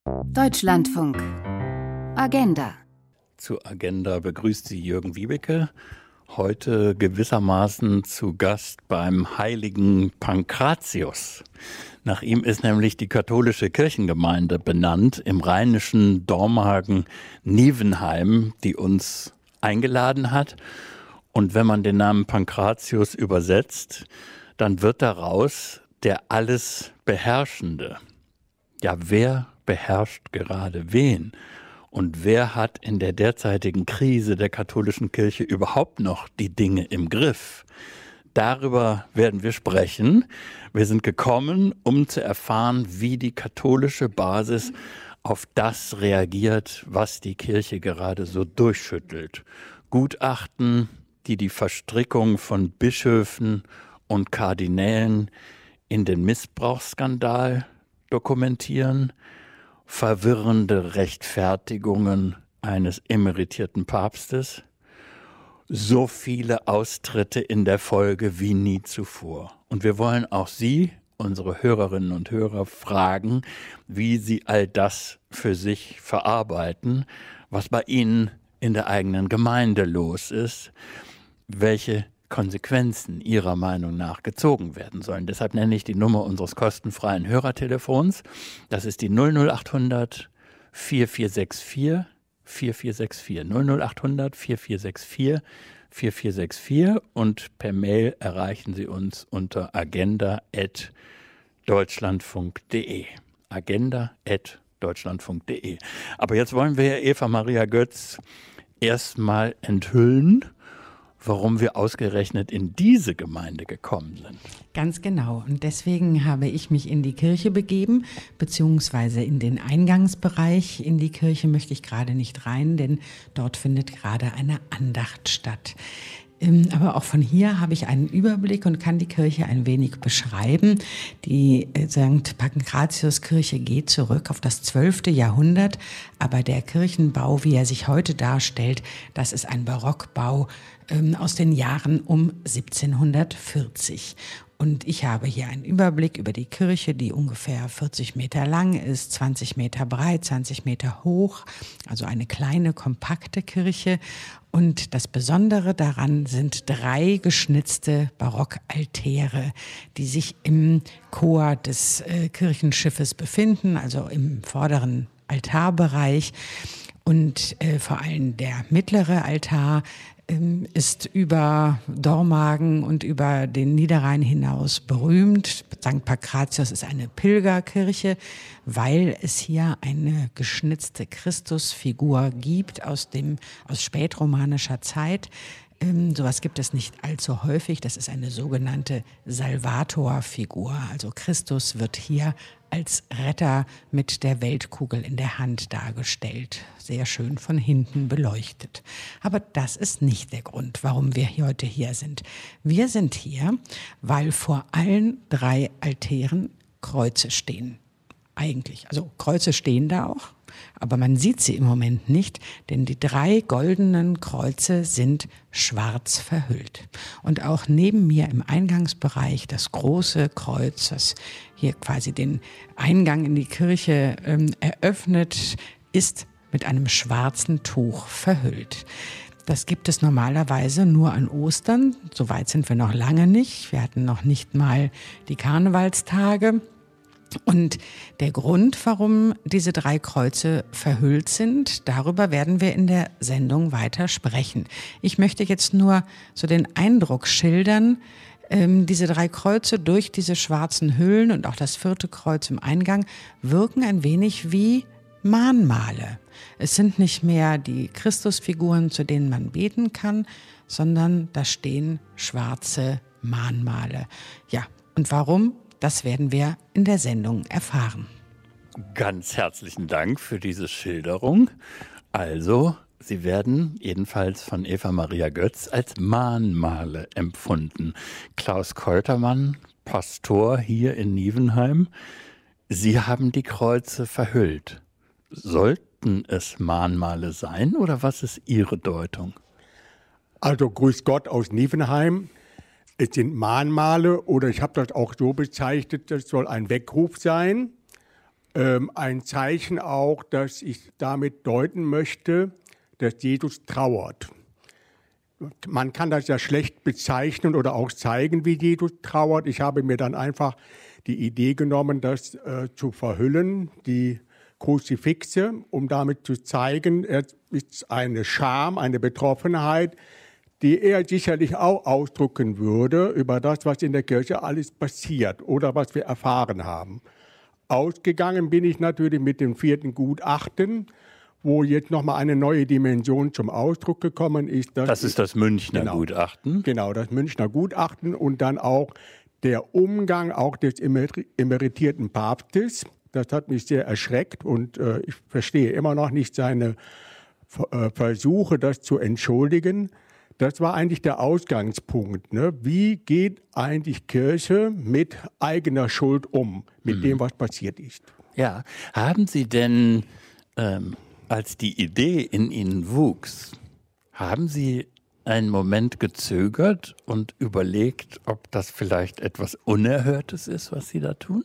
Deutschlandfunk. Agenda. Zur Agenda begrüßt Sie Jürgen Wiebeke. Heute gewissermaßen zu Gast beim heiligen Pankratius. Nach ihm ist nämlich die katholische Kirchengemeinde benannt im rheinischen Dormagen-Nievenheim, die uns eingeladen hat. Und wenn man den Namen Pankratius übersetzt, dann wird daraus der alles Beherrschende. Ja, wer beherrscht gerade wen? Und wer hat in der derzeitigen Krise der katholischen Kirche überhaupt noch die Dinge im Griff? Darüber werden wir sprechen. Wir sind gekommen, um zu erfahren, wie die katholische Basis auf das reagiert, was die Kirche gerade so durchschüttelt. Gutachten, die die Verstrickung von Bischöfen und Kardinälen in den Missbrauchsskandal dokumentieren, verwirrende Rechtfertigungen eines emeritierten Papstes, so viele Austritte in der Folge wie nie zuvor. Und wir wollen auch Sie, unsere Hörerinnen und Hörer, fragen, wie Sie all das für sich verarbeiten, was bei Ihnen in der eigenen Gemeinde los ist, welche Konsequenzen Ihrer Meinung nach gezogen werden sollen. Deshalb nenne ich die Nummer unseres kostenfreien Hörertelefons. Das ist die 00800 4464 4464. 00800 4464 4464 und per Mail erreichen Sie uns unter agenda@deutschlandfunk.de. agenda@deutschlandfunk.de. Aber jetzt wollen wir Eva Maria Götz erstmal enthüllen, warum wir ausgerechnet in diese Gemeinde gekommen sind. Ganz genau. Und deswegen habe ich mich in die Kirche begeben, beziehungsweise in den Eingangsbereich. In die Kirche möchte ich gerade nicht rein, denn dort findet gerade eine Andacht statt. Aber auch von hier habe ich einen Überblick und kann die Kirche ein wenig beschreiben. Die St. Pankratius-Kirche geht zurück auf das 12. Jahrhundert, aber der Kirchenbau, wie er sich heute darstellt, das ist ein Barockbau aus den Jahren um 1740. Und ich habe hier einen Überblick über die Kirche, die ungefähr 40 Meter lang ist, 20 Meter breit, 20 Meter hoch, also eine kleine, kompakte Kirche. Und das Besondere daran sind 3 geschnitzte Barockaltäre, die sich im Chor des Kirchenschiffes befinden, also im vorderen Altarbereich. Und vor allem der mittlere Altar ist über Dormagen und über den Niederrhein hinaus berühmt. St. Pankratius ist eine Pilgerkirche, weil es hier eine geschnitzte Christusfigur gibt aus spätromanischer Zeit. Sowas gibt es nicht allzu häufig. Das ist eine sogenannte Salvator-Figur. Also Christus wird hier als Retter mit der Weltkugel in der Hand dargestellt. Sehr schön von hinten beleuchtet. Aber das ist nicht der Grund, warum wir heute hier sind. Wir sind hier, weil vor allen 3 Altären Kreuze stehen. Eigentlich. Also Kreuze stehen da auch, aber man sieht sie im Moment nicht, denn die 3 goldenen Kreuze sind schwarz verhüllt. Und auch neben mir im Eingangsbereich das große Kreuz, das hier quasi den Eingang in die Kirche eröffnet, ist mit einem schwarzen Tuch verhüllt. Das gibt es normalerweise nur an Ostern. So weit sind wir noch lange nicht. Wir hatten noch nicht mal die Karnevalstage. Und der Grund, warum diese 3 Kreuze verhüllt sind, darüber werden wir in der Sendung weiter sprechen. Ich möchte jetzt nur so den Eindruck schildern, diese 3 Kreuze durch diese schwarzen Hüllen und auch das 4. Kreuz im Eingang wirken ein wenig wie Mahnmale. Es sind nicht mehr die Christusfiguren, zu denen man beten kann, sondern da stehen schwarze Mahnmale. Ja, und warum? Das werden wir in der Sendung erfahren. Ganz herzlichen Dank für diese Schilderung. Also, sie werden jedenfalls von Eva Maria Götz als Mahnmale empfunden. Klaus Koltermann, Pastor hier in Nievenheim, Sie haben die Kreuze verhüllt. Sollten es Mahnmale sein oder was ist Ihre Deutung? Also grüß Gott aus Nievenheim. Es sind Mahnmale oder ich habe das auch so bezeichnet, das soll ein Weckruf sein. ein Zeichen auch, dass ich damit deuten möchte, dass Jesus trauert. Man kann das ja schlecht bezeichnen oder auch zeigen, wie Jesus trauert. Ich habe mir dann einfach die Idee genommen, das zu verhüllen, die Kruzifixe, um damit zu zeigen, es ist eine Scham, eine Betroffenheit, die er sicherlich auch ausdrücken würde über das, was in der Kirche alles passiert oder was wir erfahren haben. Ausgegangen bin ich natürlich mit dem 4. Gutachten, wo jetzt nochmal eine neue Dimension zum Ausdruck gekommen ist. Das ist das Münchner Gutachten. Genau, das Münchner Gutachten und dann auch der Umgang auch des emeritierten Papstes. Das hat mich sehr erschreckt und ich verstehe immer noch nicht seine Versuche, das zu entschuldigen. Das war eigentlich der Ausgangspunkt. Ne? Wie geht eigentlich Kirche mit eigener Schuld um, mit dem, was passiert ist? Ja, haben Sie denn, als die Idee in Ihnen wuchs, haben Sie einen Moment gezögert und überlegt, ob das vielleicht etwas Unerhörtes ist, was Sie da tun?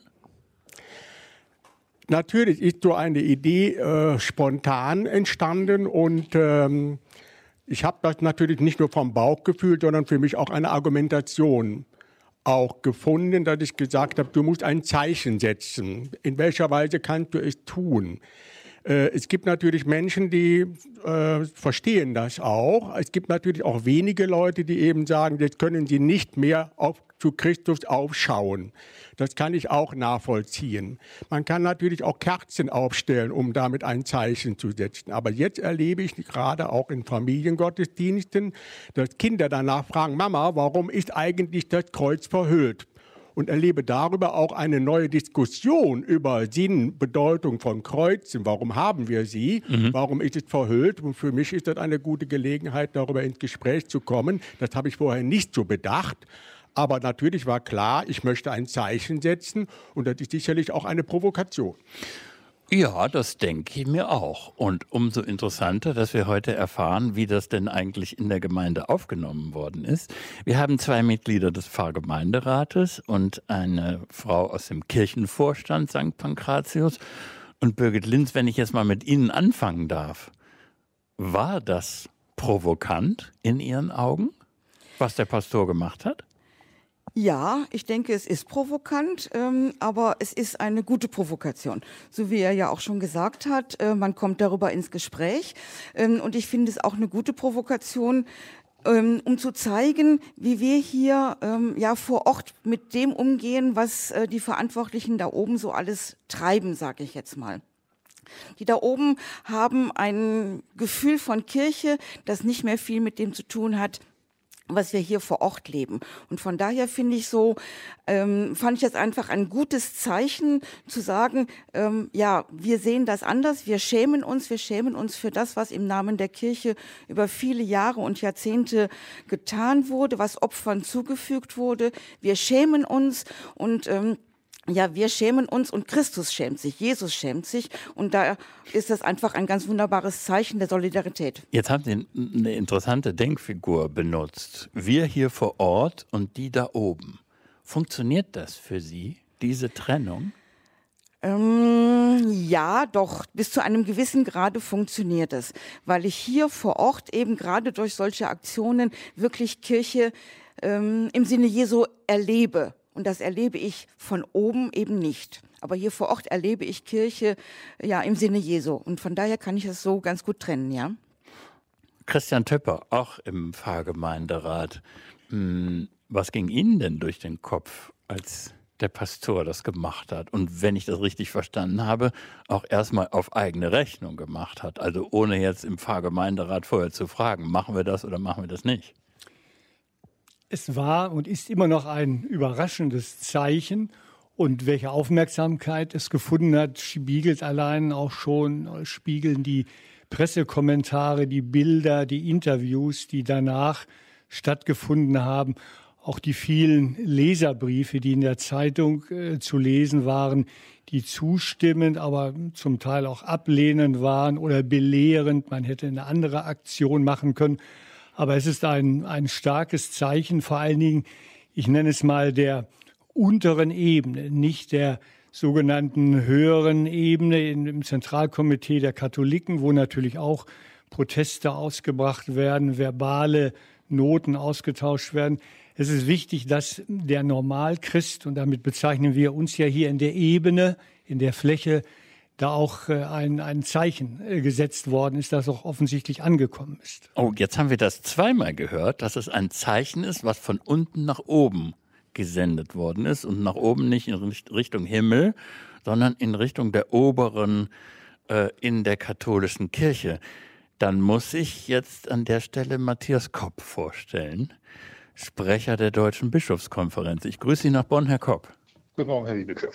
Natürlich ist so eine Idee spontan entstanden und ich habe das natürlich nicht nur vom Bauch gefühlt, sondern für mich auch eine Argumentation auch gefunden, dass ich gesagt habe, du musst ein Zeichen setzen. In welcher Weise kannst du es tun? Es gibt natürlich Menschen, die verstehen das auch. Es gibt natürlich auch wenige Leute, die eben sagen, jetzt können sie nicht mehr zu Christus aufschauen. Das kann ich auch nachvollziehen. Man kann natürlich auch Kerzen aufstellen, um damit ein Zeichen zu setzen. Aber jetzt erlebe ich gerade auch in Familiengottesdiensten, dass Kinder danach fragen, Mama, warum ist eigentlich das Kreuz verhüllt? Und erlebe darüber auch eine neue Diskussion über Sinn, Bedeutung von Kreuzen. Warum haben wir sie? Warum ist es verhüllt? Und für mich ist das eine gute Gelegenheit, darüber ins Gespräch zu kommen. Das habe ich vorher nicht so bedacht. Aber natürlich war klar, ich möchte ein Zeichen setzen. Und das ist sicherlich auch eine Provokation. Ja, das denke ich mir auch. Und umso interessanter, dass wir heute erfahren, wie das denn eigentlich in der Gemeinde aufgenommen worden ist. Wir haben 2 Mitglieder des Pfarrgemeinderates und eine Frau aus dem Kirchenvorstand St. Pankratius. Und Birgit Linz, wenn ich jetzt mal mit Ihnen anfangen darf, war das provokant in Ihren Augen, was der Pastor gemacht hat? Ja, ich denke, es ist provokant, aber es ist eine gute Provokation. So wie er ja auch schon gesagt hat, man kommt darüber ins Gespräch. Und ich finde es auch eine gute Provokation, um zu zeigen, wie wir hier vor Ort mit dem umgehen, was die Verantwortlichen da oben so alles treiben, sage ich jetzt mal. Die da oben haben ein Gefühl von Kirche, das nicht mehr viel mit dem zu tun hat, was wir hier vor Ort leben. Und von daher finde ich fand ich das einfach ein gutes Zeichen zu sagen, wir sehen das anders, wir schämen uns für das, was im Namen der Kirche über viele Jahre und Jahrzehnte getan wurde, was Opfern zugefügt wurde. Wir schämen uns und wir schämen uns und Christus schämt sich, Jesus schämt sich und da ist das einfach ein ganz wunderbares Zeichen der Solidarität. Jetzt haben Sie eine interessante Denkfigur benutzt. Wir hier vor Ort und die da oben. Funktioniert das für Sie, diese Trennung? Ja, doch, bis zu einem gewissen Grade funktioniert es, weil ich hier vor Ort eben gerade durch solche Aktionen wirklich Kirche im Sinne Jesu erlebe. Und das erlebe ich von oben eben nicht. Aber hier vor Ort erlebe ich Kirche im Sinne Jesu. Und von daher kann ich es so ganz gut trennen, ja. Christian Töpper, auch im Pfarrgemeinderat. Was ging Ihnen denn durch den Kopf, als der Pastor das gemacht hat? Und wenn ich das richtig verstanden habe, auch erstmal auf eigene Rechnung gemacht hat. Also ohne jetzt im Pfarrgemeinderat vorher zu fragen, machen wir das oder machen wir das nicht? Es war und ist immer noch ein überraschendes Zeichen. Und welche Aufmerksamkeit es gefunden hat, spiegeln die Pressekommentare, die Bilder, die Interviews, die danach stattgefunden haben. Auch die vielen Leserbriefe, die in der Zeitung zu lesen waren, die zustimmend, aber zum Teil auch ablehnend waren oder belehrend. Man hätte eine andere Aktion machen können. Aber es ist ein starkes Zeichen, vor allen Dingen, ich nenne es mal der unteren Ebene, nicht der sogenannten höheren Ebene im Zentralkomitee der Katholiken, wo natürlich auch Proteste ausgebracht werden, verbale Noten ausgetauscht werden. Es ist wichtig, dass der Normalchrist, und damit bezeichnen wir uns ja hier in der Ebene, in der Fläche, da auch ein Zeichen gesetzt worden ist, das auch offensichtlich angekommen ist. Oh, jetzt haben wir das zweimal gehört, dass es ein Zeichen ist, was von unten nach oben gesendet worden ist. Und nach oben nicht in Richtung Himmel, sondern in Richtung der Oberen in der katholischen Kirche. Dann muss ich jetzt an der Stelle Matthias Kopp vorstellen, Sprecher der Deutschen Bischofskonferenz. Ich grüße Sie nach Bonn, Herr Kopp. Guten Morgen, Herr Liebeke.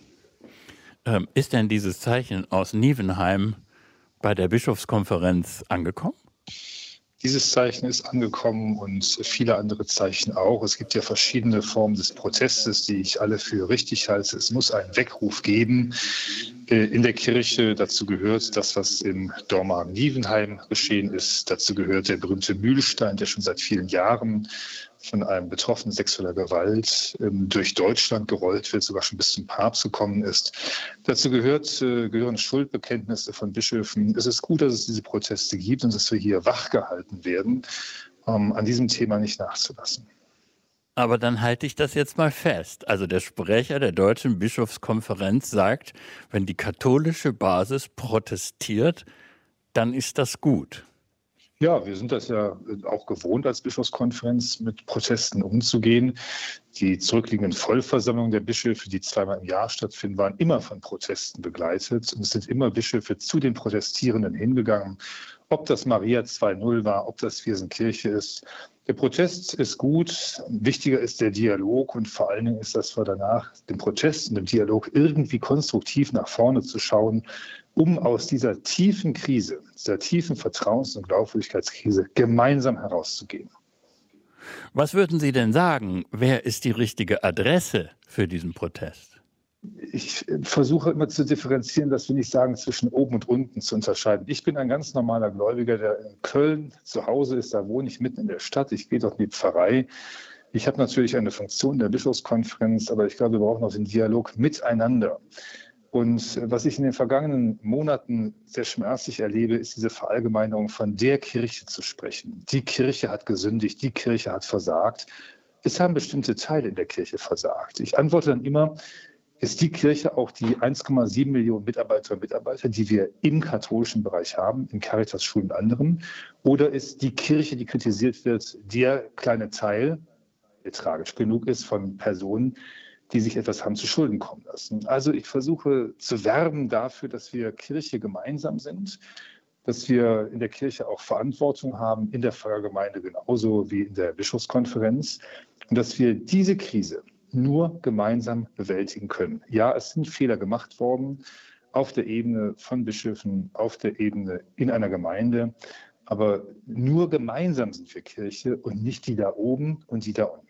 Ist denn dieses Zeichen aus Nievenheim bei der Bischofskonferenz angekommen? Dieses Zeichen ist angekommen und viele andere Zeichen auch. Es gibt ja verschiedene Formen des Protestes, die ich alle für richtig halte. Es muss einen Weckruf geben in der Kirche. Dazu gehört das, was im Dormagen-Nievenheim geschehen ist. Dazu gehört der berühmte Mühlstein, der schon seit vielen Jahren von einem Betroffenen sexueller Gewalt durch Deutschland gerollt wird, sogar schon bis zum Papst gekommen ist. Dazu gehören Schuldbekenntnisse von Bischöfen. Es ist gut, dass es diese Proteste gibt und dass wir hier wachgehalten werden, an diesem Thema nicht nachzulassen. Aber dann halte ich das jetzt mal fest. Also der Sprecher der Deutschen Bischofskonferenz sagt, wenn die katholische Basis protestiert, dann ist das gut. Ja, wir sind das ja auch gewohnt als Bischofskonferenz, mit Protesten umzugehen. Die zurückliegenden Vollversammlungen der Bischöfe, die zweimal im Jahr stattfinden, waren immer von Protesten begleitet. Und es sind immer Bischöfe zu den Protestierenden hingegangen. Ob das Maria 2.0 war, ob das Viersenkirche ist. Der Protest ist gut. Wichtiger ist der Dialog. Und vor allen Dingen ist, dass wir danach dem Protest und dem Dialog irgendwie konstruktiv nach vorne zu schauen, um aus dieser tiefen Krise, dieser tiefen Vertrauens- und Glaubwürdigkeitskrise gemeinsam herauszugehen. Was würden Sie denn sagen? Wer ist die richtige Adresse für diesen Protest? Ich versuche immer zu differenzieren, dass wir nicht sagen, zwischen oben und unten zu unterscheiden. Ich bin ein ganz normaler Gläubiger, der in Köln zu Hause ist. Da wohne ich mitten in der Stadt. Ich gehe dort in die Pfarrei. Ich habe natürlich eine Funktion in der Bischofskonferenz, aber ich glaube, wir brauchen auch den Dialog miteinander. Und was ich in den vergangenen Monaten sehr schmerzlich erlebe, ist diese Verallgemeinerung von der Kirche zu sprechen. Die Kirche hat gesündigt, die Kirche hat versagt. Es haben bestimmte Teile in der Kirche versagt. Ich antworte dann immer, ist die Kirche auch die 1,7 Millionen Mitarbeiterinnen und Mitarbeiter, die wir im katholischen Bereich haben, in Caritas, Schulen und anderen? Oder ist die Kirche, die kritisiert wird, der kleine Teil, der tragisch genug ist, von Personen, die sich etwas haben zu Schulden kommen lassen? Also ich versuche zu werben dafür, dass wir Kirche gemeinsam sind, dass wir in der Kirche auch Verantwortung haben, in der Pfarrergemeinde genauso wie in der Bischofskonferenz, und dass wir diese Krise nur gemeinsam bewältigen können. Ja, es sind Fehler gemacht worden auf der Ebene von Bischöfen, auf der Ebene in einer Gemeinde, aber nur gemeinsam sind wir Kirche und nicht die da oben und die da unten.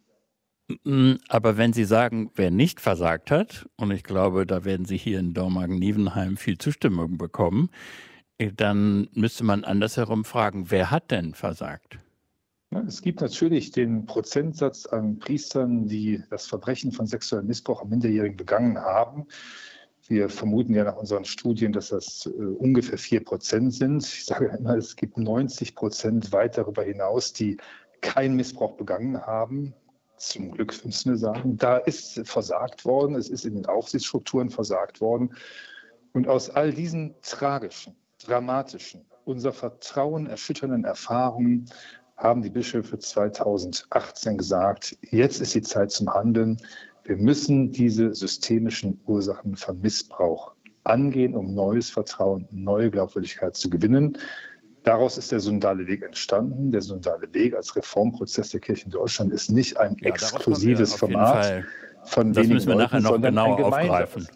Aber wenn Sie sagen, wer nicht versagt hat, und ich glaube, da werden Sie hier in Dormagen-Nievenheim viel Zustimmung bekommen, dann müsste man andersherum fragen, wer hat denn versagt? Es gibt natürlich den Prozentsatz an Priestern, die das Verbrechen von sexuellem Missbrauch an Minderjährigen begangen haben. Wir vermuten ja nach unseren Studien, dass das ungefähr 4% sind. Ich sage immer, es gibt 90% weit darüber hinaus, die keinen Missbrauch begangen haben. Zum Glück müssen wir sagen, da ist versagt worden, es ist in den Aufsichtsstrukturen versagt worden. Und aus all diesen tragischen, dramatischen, unser Vertrauen erschütternden Erfahrungen haben die Bischöfe 2018 gesagt, jetzt ist die Zeit zum Handeln. Wir müssen diese systemischen Ursachen von Missbrauch angehen, um neues Vertrauen, neue Glaubwürdigkeit zu gewinnen. Daraus ist der synodale Weg entstanden. Der synodale Weg als Reformprozess der Kirche in Deutschland ist nicht ein exklusives Format von das wenigen müssen wir Leuten, nachher noch sondern genauer ein aufgreifen.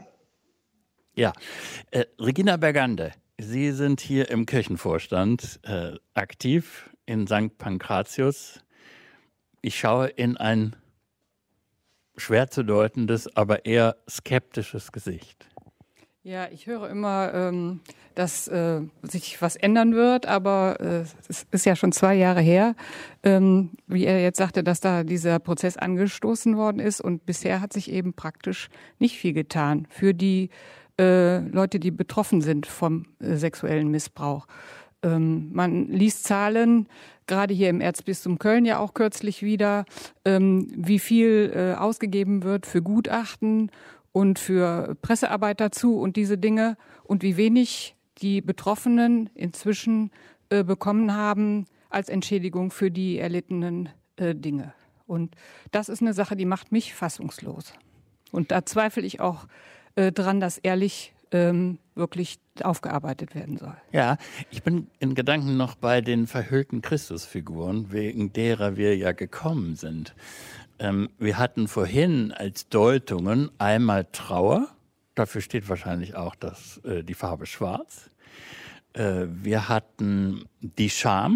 Ja, Regina Bergande, Sie sind hier im Kirchenvorstand aktiv in St. Pankratius. Ich schaue in ein schwer zu deutendes, aber eher skeptisches Gesicht. Ja, ich höre immer, dass sich was ändern wird, aber es ist ja schon 2 Jahre her, wie er jetzt sagte, dass da dieser Prozess angestoßen worden ist und bisher hat sich eben praktisch nicht viel getan für die Leute, die betroffen sind vom sexuellen Missbrauch. Man liest Zahlen, gerade hier im Erzbistum Köln ja auch kürzlich wieder, wie viel ausgegeben wird für Gutachten und für Pressearbeit dazu und diese Dinge und wie wenig die Betroffenen inzwischen bekommen haben als Entschädigung für die erlittenen Dinge. Und das ist eine Sache, die macht mich fassungslos. Und da zweifle ich auch dran, dass ehrlich wirklich aufgearbeitet werden soll. Ja, ich bin in Gedanken noch bei den verhüllten Christusfiguren, wegen derer wir ja gekommen sind. Wir hatten vorhin als Deutungen einmal Trauer, dafür steht wahrscheinlich auch die Farbe schwarz. Wir hatten die Scham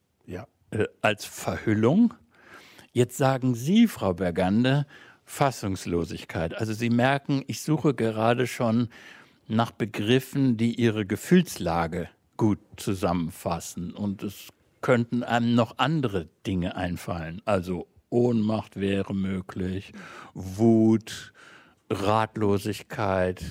als Verhüllung. Jetzt sagen Sie, Frau Bergander, Fassungslosigkeit. Also Sie merken, ich suche gerade schon nach Begriffen, die Ihre Gefühlslage gut zusammenfassen. Und es könnten einem noch andere Dinge einfallen. Also Ohnmacht wäre möglich, Wut, Ratlosigkeit.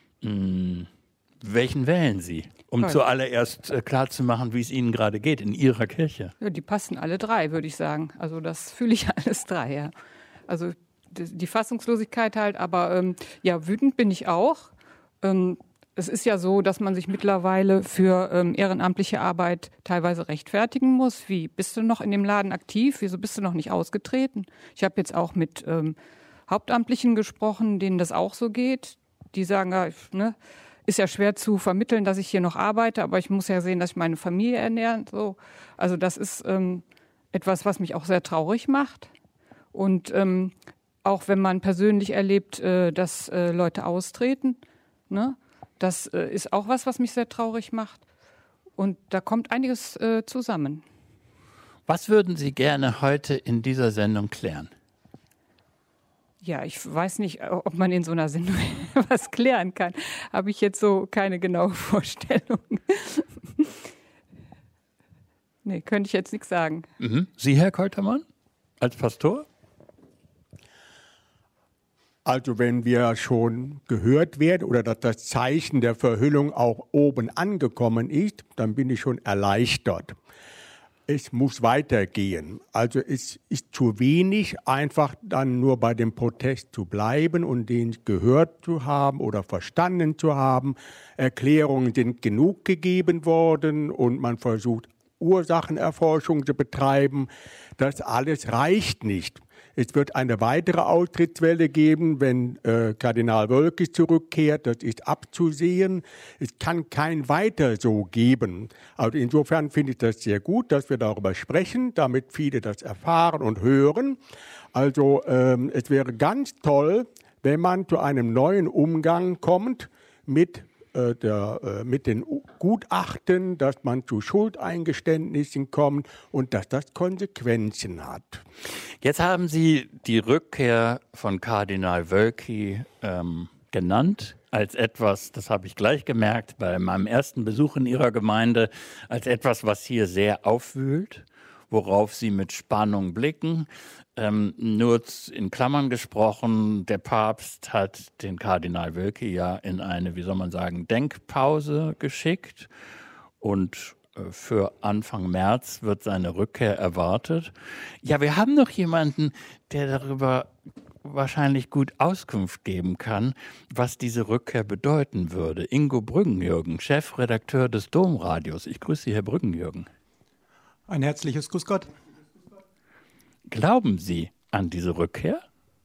Welchen wählen Sie? Um zuallererst klarzumachen, wie es Ihnen gerade geht in Ihrer Kirche. Ja, die passen alle 3, würde ich sagen. Also das fühle ich alles 3, ja. Also die Fassungslosigkeit halt, aber ja, wütend bin ich auch. Es ist ja so, dass man sich mittlerweile für ehrenamtliche Arbeit teilweise rechtfertigen muss. Wie, bist du noch in dem Laden aktiv? Wieso bist du noch nicht ausgetreten? Ich habe jetzt auch mit Hauptamtlichen gesprochen, denen das auch so geht. Die sagen, ja, ist ja schwer zu vermitteln, dass ich hier noch arbeite, aber ich muss ja sehen, dass ich meine Familie ernähre. So. Also das ist etwas, was mich auch sehr traurig macht. Und auch wenn man persönlich erlebt, dass Leute austreten, ne? Das ist auch was mich sehr traurig macht. Und da kommt einiges zusammen. Was würden Sie gerne heute in dieser Sendung klären? Ja, ich weiß nicht, ob man in so einer Sendung was klären kann. Habe ich jetzt so keine genaue Vorstellung. Nee, könnte ich jetzt nichts sagen. Mhm. Sie, Herr Koltermann, als Pastor? Also wenn wir schon gehört werden oder dass das Zeichen der Verhüllung auch oben angekommen ist, dann bin ich schon erleichtert. Es muss weitergehen. Also es ist zu wenig, einfach dann nur bei dem Protest zu bleiben und den gehört zu haben oder verstanden zu haben. Erklärungen sind genug gegeben worden und man versucht, Ursachenerforschung zu betreiben. Das alles reicht nicht. Es wird eine weitere Austrittswelle geben, wenn Kardinal Wölki zurückkehrt. Das ist abzusehen. Es kann kein Weiter so geben. Also insofern finde ich das sehr gut, dass wir darüber sprechen, damit viele das erfahren und hören. Also es wäre ganz toll, wenn man zu einem neuen Umgang kommt mit den Gutachten, dass man zu Schuldeingeständnissen kommt und dass das Konsequenzen hat. Jetzt haben Sie die Rückkehr von Kardinal Wölki genannt als etwas, das habe ich gleich gemerkt bei meinem ersten Besuch in Ihrer Gemeinde, als etwas, was hier sehr aufwühlt, worauf Sie mit Spannung blicken. Nur in Klammern gesprochen, der Papst hat den Kardinal Wölki ja in eine, wie soll man sagen, Denkpause geschickt und für Anfang März wird seine Rückkehr erwartet. Ja, wir haben noch jemanden, der darüber wahrscheinlich gut Auskunft geben kann, was diese Rückkehr bedeuten würde. Ingo Brüggenjürgen, Chefredakteur des Domradios. Ich grüße Sie, Herr Brüggenjürgen. Ein herzliches Grüß Gott. Glauben Sie an diese Rückkehr?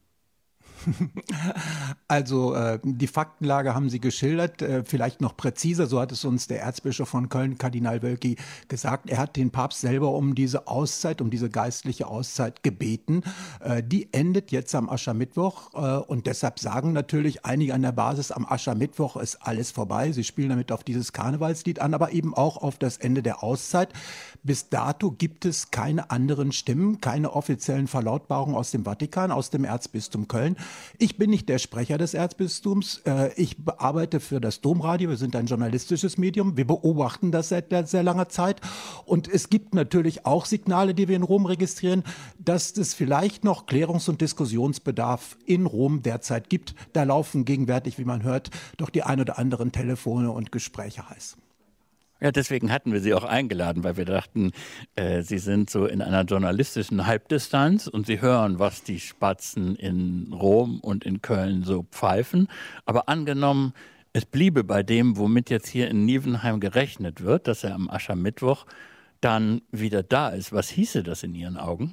Also die Faktenlage haben Sie geschildert, vielleicht noch präziser, so hat es uns der Erzbischof von Köln, Kardinal Wölki, gesagt. Er hat den Papst selber um diese Auszeit, um diese geistliche Auszeit gebeten. Die endet jetzt am Aschermittwoch und deshalb sagen natürlich einige an der Basis, am Aschermittwoch ist alles vorbei. Sie spielen damit auf dieses Karnevalslied an, aber eben auch auf das Ende der Auszeit. Bis dato gibt es keine anderen Stimmen, keine offiziellen Verlautbarungen aus dem Vatikan, aus dem Erzbistum Köln. Ich bin nicht der Sprecher des Erzbistums. Ich arbeite für das Domradio. Wir sind ein journalistisches Medium. Wir beobachten das seit sehr langer Zeit. Und es gibt natürlich auch Signale, die wir in Rom registrieren, dass es vielleicht noch Klärungs- und Diskussionsbedarf in Rom derzeit gibt. Da laufen gegenwärtig, wie man hört, doch die ein oder anderen Telefone und Gespräche heiß. Ja, deswegen hatten wir Sie auch eingeladen, weil wir dachten, Sie sind so in einer journalistischen Halbdistanz und Sie hören, was die Spatzen in Rom und in Köln so pfeifen. Aber angenommen, es bliebe bei dem, womit jetzt hier in Nievenheim gerechnet wird, dass er am Aschermittwoch dann wieder da ist. Was hieße das in Ihren Augen?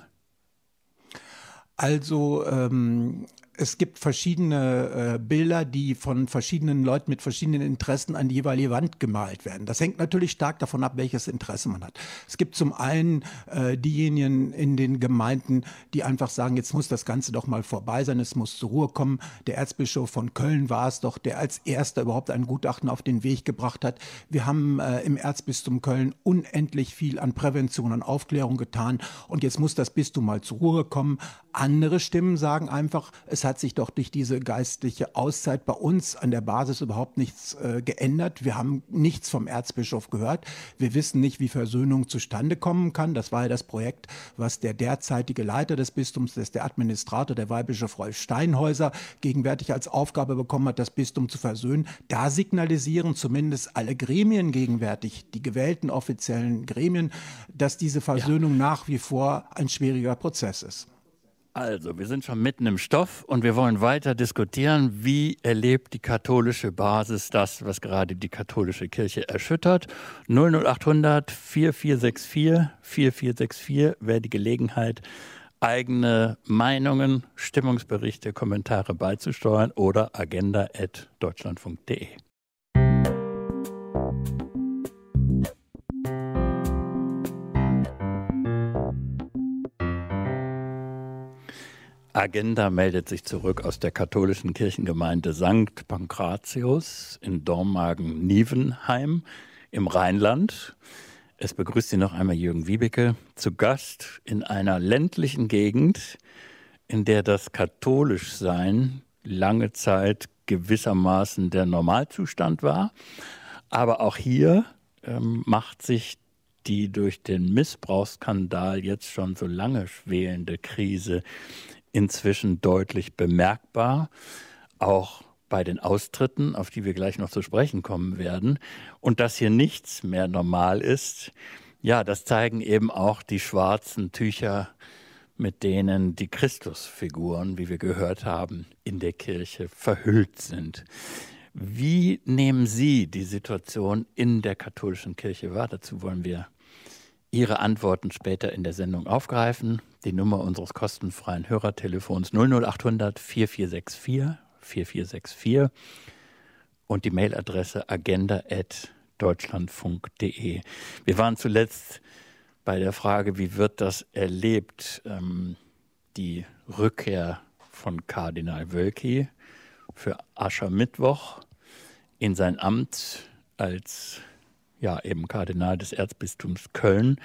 Also es gibt verschiedene Bilder, die von verschiedenen Leuten mit verschiedenen Interessen an die jeweilige Wand gemalt werden. Das hängt natürlich stark davon ab, welches Interesse man hat. Es gibt zum einen diejenigen in den Gemeinden, die einfach sagen, jetzt muss das Ganze doch mal vorbei sein, es muss zur Ruhe kommen. Der Erzbischof von Köln war es doch, der als erster überhaupt ein Gutachten auf den Weg gebracht hat. Wir haben im Erzbistum Köln unendlich viel an Prävention, an Aufklärung getan und jetzt muss das Bistum mal zur Ruhe kommen. Andere Stimmen sagen einfach, es hat sich doch durch diese geistliche Auszeit bei uns an der Basis überhaupt nichts geändert. Wir haben nichts vom Erzbischof gehört. Wir wissen nicht, wie Versöhnung zustande kommen kann. Das war ja das Projekt, was der derzeitige Leiter des Bistums, das ist der Administrator, der Weihbischof Rolf Steinhäuser, gegenwärtig als Aufgabe bekommen hat, das Bistum zu versöhnen. Da signalisieren zumindest alle Gremien gegenwärtig, die gewählten offiziellen Gremien, dass diese Versöhnung nach wie vor ein schwieriger Prozess ist. Also, wir sind schon mitten im Stoff und wir wollen weiter diskutieren, wie erlebt die katholische Basis das, was gerade die katholische Kirche erschüttert. 00800 4464 4464 wäre die Gelegenheit, eigene Meinungen, Stimmungsberichte, Kommentare beizusteuern oder agenda@deutschlandfunk.de. Agenda meldet sich zurück aus der katholischen Kirchengemeinde St. Pankratius in Dormagen-Nievenheim im Rheinland. Es begrüßt Sie noch einmal Jürgen Wiebeke, zu Gast in einer ländlichen Gegend, in der das Katholischsein lange Zeit gewissermaßen der Normalzustand war. Aber auch hier macht sich die durch den Missbrauchsskandal jetzt schon so lange schwelende Krise inzwischen deutlich bemerkbar, auch bei den Austritten, auf die wir gleich noch zu sprechen kommen werden. Und dass hier nichts mehr normal ist, ja, das zeigen eben auch die schwarzen Tücher, mit denen die Christusfiguren, wie wir gehört haben, in der Kirche verhüllt sind. Wie nehmen Sie die Situation in der katholischen Kirche wahr? Dazu wollen wir Ihre Antworten später in der Sendung aufgreifen. Die Nummer unseres kostenfreien Hörertelefons 00800 4464 4464 und die Mailadresse agenda@deutschlandfunk.de. Wir waren zuletzt bei der Frage, wie wird das erlebt, die Rückkehr von Kardinal Wölki für Aschermittwoch in sein Amt als eben Kardinal des Erzbistums Köln.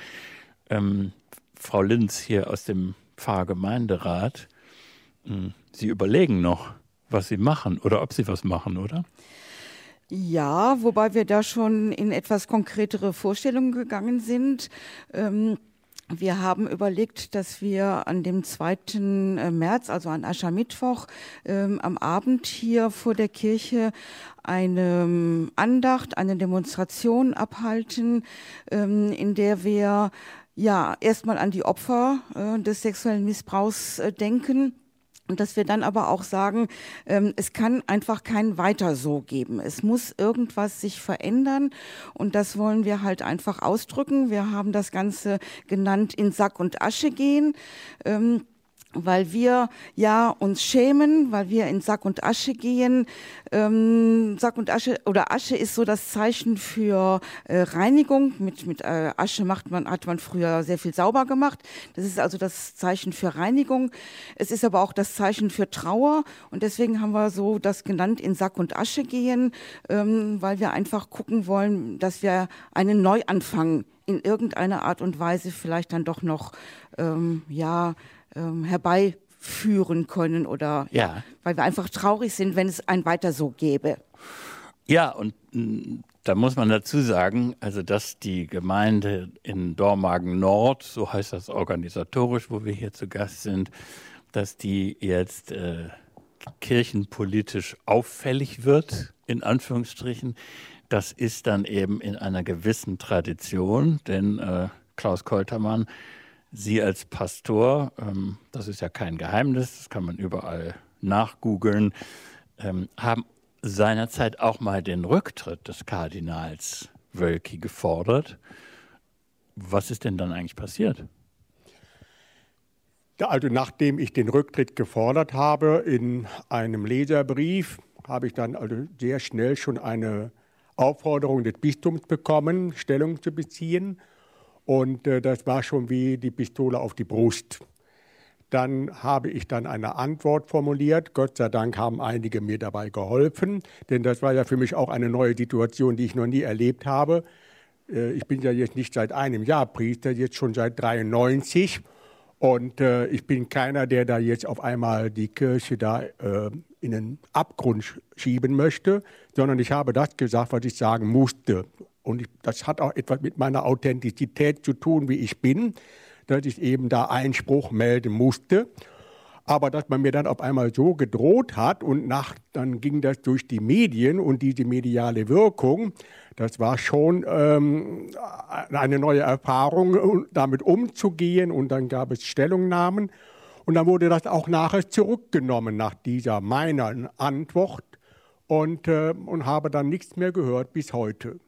Frau Linz hier aus dem Pfarrgemeinderat, Sie überlegen noch, was Sie machen oder ob Sie was machen, oder? Ja, wobei wir da schon in etwas konkretere Vorstellungen gegangen sind. Wir haben überlegt, dass wir an dem 2. März, also an Aschermittwoch, am Abend hier vor der Kirche eine Andacht, eine Demonstration abhalten, in der wir erstmal an die Opfer des sexuellen Missbrauchs denken. Und dass wir dann aber auch sagen, es kann einfach kein Weiter so geben. Es muss irgendwas sich verändern und das wollen wir halt einfach ausdrücken. Wir haben das Ganze genannt in Sack und Asche gehen. Weil wir uns schämen, weil wir in Sack und Asche gehen. Sack und Asche oder Asche ist so das Zeichen für Reinigung. Mit Asche hat man früher sehr viel sauber gemacht. Das ist also das Zeichen für Reinigung. Es ist aber auch das Zeichen für Trauer und deswegen haben wir so das genannt in Sack und Asche gehen, weil wir einfach gucken wollen, dass wir einen Neuanfang in irgendeiner Art und Weise vielleicht dann doch noch herbeiführen führen können oder Ja. weil wir einfach traurig sind, wenn es ein weiter so gäbe. Ja, und da muss man dazu sagen, also dass die Gemeinde in Dormagen Nord, so heißt das organisatorisch, wo wir hier zu Gast sind, dass die jetzt kirchenpolitisch auffällig wird, in Anführungsstrichen. Das ist dann eben in einer gewissen Tradition, denn Klaus Koltermann, Sie als Pastor, das ist ja kein Geheimnis, das kann man überall nachgoogeln, haben seinerzeit auch mal den Rücktritt des Kardinals Wölki gefordert. Was ist denn dann eigentlich passiert? Also nachdem ich den Rücktritt gefordert habe in einem Leserbrief, habe ich dann also sehr schnell schon eine Aufforderung des Bistums bekommen, Stellung zu beziehen. Und das war schon wie die Pistole auf die Brust. Dann habe ich dann eine Antwort formuliert. Gott sei Dank haben einige mir dabei geholfen, denn das war ja für mich auch eine neue Situation, die ich noch nie erlebt habe. Ich bin ja jetzt nicht seit einem Jahr Priester, jetzt schon seit 1993. Und ich bin keiner, der da jetzt auf einmal die Kirche da in den Abgrund schieben möchte, sondern ich habe das gesagt, was ich sagen musste. Und das hat auch etwas mit meiner Authentizität zu tun, wie ich bin, dass ich eben da Einspruch melden musste. Aber dass man mir dann auf einmal so gedroht hat und dann ging das durch die Medien und diese mediale Wirkung, das war schon eine neue Erfahrung, damit umzugehen. Und dann gab es Stellungnahmen und dann wurde das auch nachher zurückgenommen nach dieser meiner Antwort und habe dann nichts mehr gehört bis heute.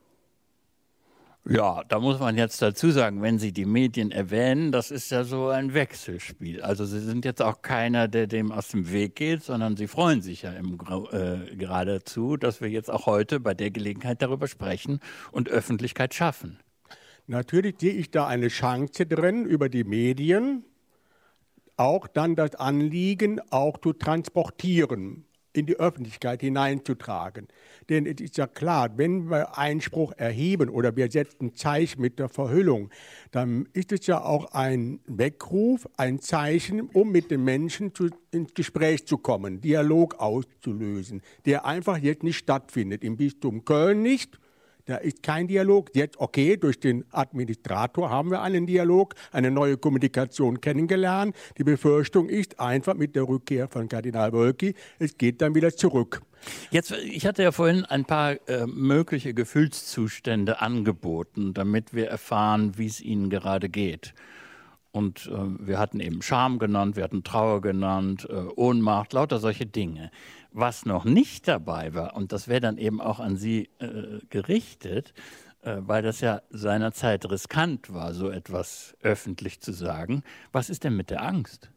Ja, da muss man jetzt dazu sagen, wenn Sie die Medien erwähnen, das ist ja so ein Wechselspiel. Also Sie sind jetzt auch keiner, der dem aus dem Weg geht, sondern Sie freuen sich ja geradezu, dass wir jetzt auch heute bei der Gelegenheit darüber sprechen und Öffentlichkeit schaffen. Natürlich sehe ich da eine Chance drin, über die Medien auch dann das Anliegen auch zu transportieren, in die Öffentlichkeit hineinzutragen. Denn es ist ja klar, wenn wir Einspruch erheben oder wir setzen Zeichen mit der Verhüllung, dann ist es ja auch ein Weckruf, ein Zeichen, um mit den Menschen ins Gespräch zu kommen, Dialog auszulösen, der einfach jetzt nicht stattfindet. Im Bistum Köln nicht. Da ist kein Dialog. Jetzt, okay, durch den Administrator haben wir einen Dialog, eine neue Kommunikation kennengelernt. Die Befürchtung ist einfach mit der Rückkehr von Kardinal Wölki, es geht dann wieder zurück. Jetzt, ich hatte ja vorhin ein paar mögliche Gefühlszustände angeboten, damit wir erfahren, wie es Ihnen gerade geht. Und wir hatten eben Scham genannt, wir hatten Trauer genannt, Ohnmacht, lauter solche Dinge. Was noch nicht dabei war, und das wäre dann eben auch an Sie gerichtet, weil das ja seinerzeit riskant war, so etwas öffentlich zu sagen. Was ist denn mit der Angst?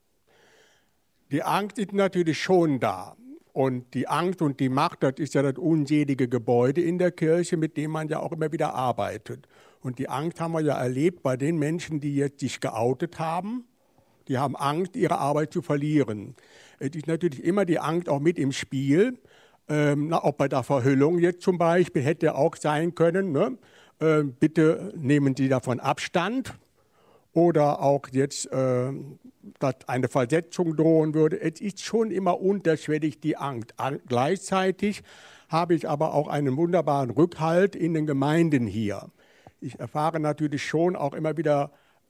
Die Angst ist natürlich schon da. Und die Angst und die Macht, das ist ja das unselige Gebäude in der Kirche, mit dem man ja auch immer wieder arbeitet. Und die Angst haben wir ja erlebt bei den Menschen, die jetzt sich geoutet haben. Die haben Angst, ihre Arbeit zu verlieren. Es ist natürlich immer die Angst auch mit im Spiel. Auch bei der Verhüllung jetzt zum Beispiel hätte auch sein können, ne? Bitte nehmen Sie davon Abstand. Oder auch jetzt, dass eine Versetzung drohen würde. Es ist schon immer unterschwellig die Angst. Gleichzeitig habe ich aber auch einen wunderbaren Rückhalt in den Gemeinden hier. Ich erfahre natürlich schon auch immer wieder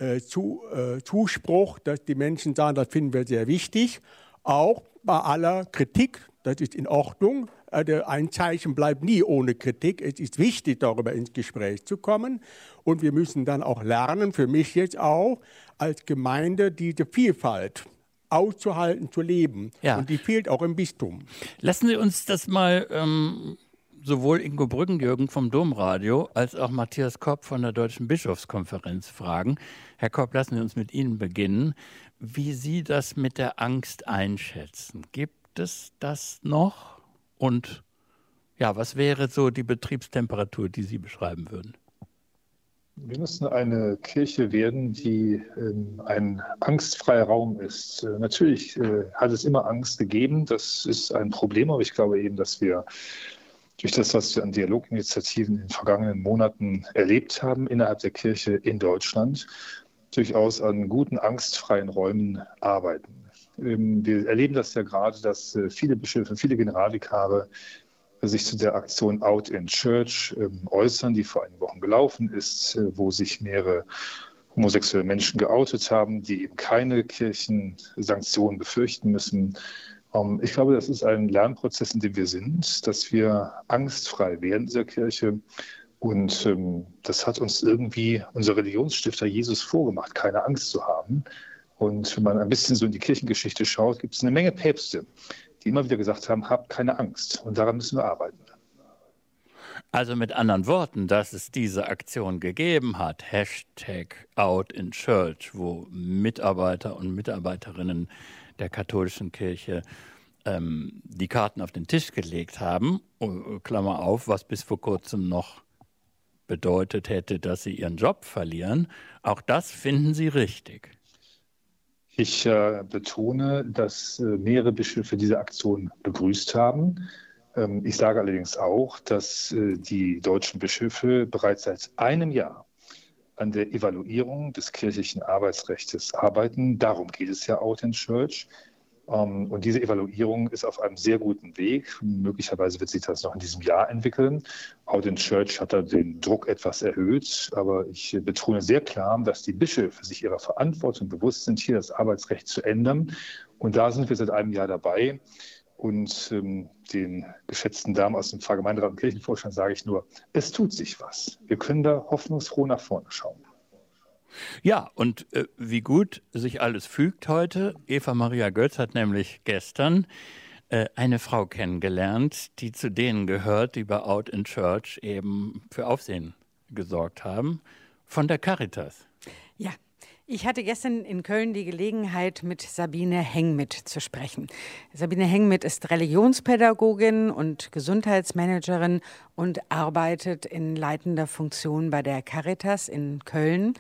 Zuspruch, dass die Menschen sagen, das finden wir sehr wichtig. Auch bei aller Kritik, das ist in Ordnung. Ein Zeichen bleibt nie ohne Kritik. Es ist wichtig, darüber ins Gespräch zu kommen. Und wir müssen dann auch lernen, für mich jetzt auch, als Gemeinde diese Vielfalt auszuhalten, zu leben. Ja. Und die fehlt auch im Bistum. Lassen Sie uns das mal sowohl Ingo Brückenjürgen vom Domradio als auch Matthias Kopp von der Deutschen Bischofskonferenz fragen. Herr Kopp, lassen Sie uns mit Ihnen beginnen, wie Sie das mit der Angst einschätzen. Gibt es das noch? Und ja, was wäre so die Betriebstemperatur, die Sie beschreiben würden? Wir müssen eine Kirche werden, die ein angstfreier Raum ist. Natürlich hat es immer Angst gegeben, das ist ein Problem, aber ich glaube eben, dass wir durch das, was wir an Dialoginitiativen in den vergangenen Monaten erlebt haben innerhalb der Kirche in Deutschland, durchaus an guten, angstfreien Räumen arbeiten. Wir erleben das ja gerade, dass viele Bischöfe, viele Generalvikare sich zu der Aktion Out in Church äußern, die vor einigen Wochen gelaufen ist, wo sich mehrere homosexuelle Menschen geoutet haben, die eben keine Kirchensanktionen befürchten müssen. Ich glaube, das ist ein Lernprozess, in dem wir sind, dass wir angstfrei werden in dieser Kirche. Und das hat uns irgendwie unser Religionsstifter Jesus vorgemacht, keine Angst zu haben. Und wenn man ein bisschen so in die Kirchengeschichte schaut, gibt es eine Menge Päpste, die immer wieder gesagt haben, habt keine Angst. Und daran müssen wir arbeiten. Also mit anderen Worten, dass es diese Aktion gegeben hat, #OutInChurch, wo Mitarbeiter und Mitarbeiterinnen der katholischen Kirche die Karten auf den Tisch gelegt haben, Klammer auf, was bis vor kurzem noch bedeutet hätte, dass sie ihren Job verlieren. Auch das finden Sie richtig. Ich betone, dass mehrere Bischöfe diese Aktion begrüßt haben. Ich sage allerdings auch, dass die deutschen Bischöfe bereits seit einem Jahr an der Evaluierung des kirchlichen Arbeitsrechts arbeiten. Darum geht es ja Out in Church. Und diese Evaluierung ist auf einem sehr guten Weg. Möglicherweise wird sich das noch in diesem Jahr entwickeln. Out in Church hat da den Druck etwas erhöht. Aber ich betone sehr klar, dass die Bischöfe sich ihrer Verantwortung bewusst sind, hier das Arbeitsrecht zu ändern. Und da sind wir seit einem Jahr dabei. Und den geschätzten Damen aus dem Pfarrgemeinderat und Kirchenvorstand sage ich nur, es tut sich was. Wir können da hoffnungsfroh nach vorne schauen. Ja, und wie gut sich alles fügt heute. Eva Maria Götz hat nämlich gestern eine Frau kennengelernt, die zu denen gehört, die bei Out in Church eben für Aufsehen gesorgt haben, von der Caritas. Ja. Ich hatte gestern in Köln die Gelegenheit, mit Sabine Hengmitt zu sprechen. Sabine Hengmitt ist Religionspädagogin und Gesundheitsmanagerin und arbeitet in leitender Funktion bei der Caritas in Köln.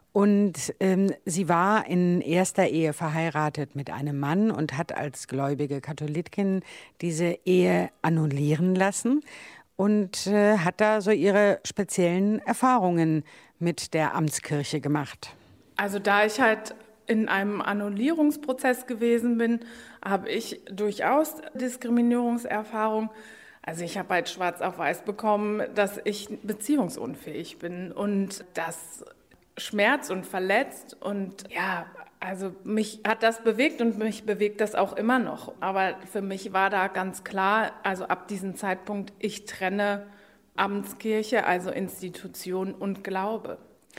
Und sie war in erster Ehe verheiratet mit einem Mann und hat als gläubige Katholikin diese Ehe annullieren lassen und hat da so ihre speziellen Erfahrungen mit der Amtskirche gemacht. Also da ich halt in einem Annullierungsprozess gewesen bin, habe ich durchaus Diskriminierungserfahrung. Also ich habe halt schwarz auf weiß bekommen, dass ich beziehungsunfähig bin und das schmerzt und verletzt. Und ja, also mich hat das bewegt und mich bewegt das auch immer noch. Aber für mich war da ganz klar, also ab diesem Zeitpunkt, ich trenne Amtskirche, also Institution und Glaube.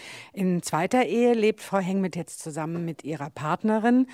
In zweiter Ehe lebt Frau Hengmitt jetzt zusammen mit ihrer Partnerin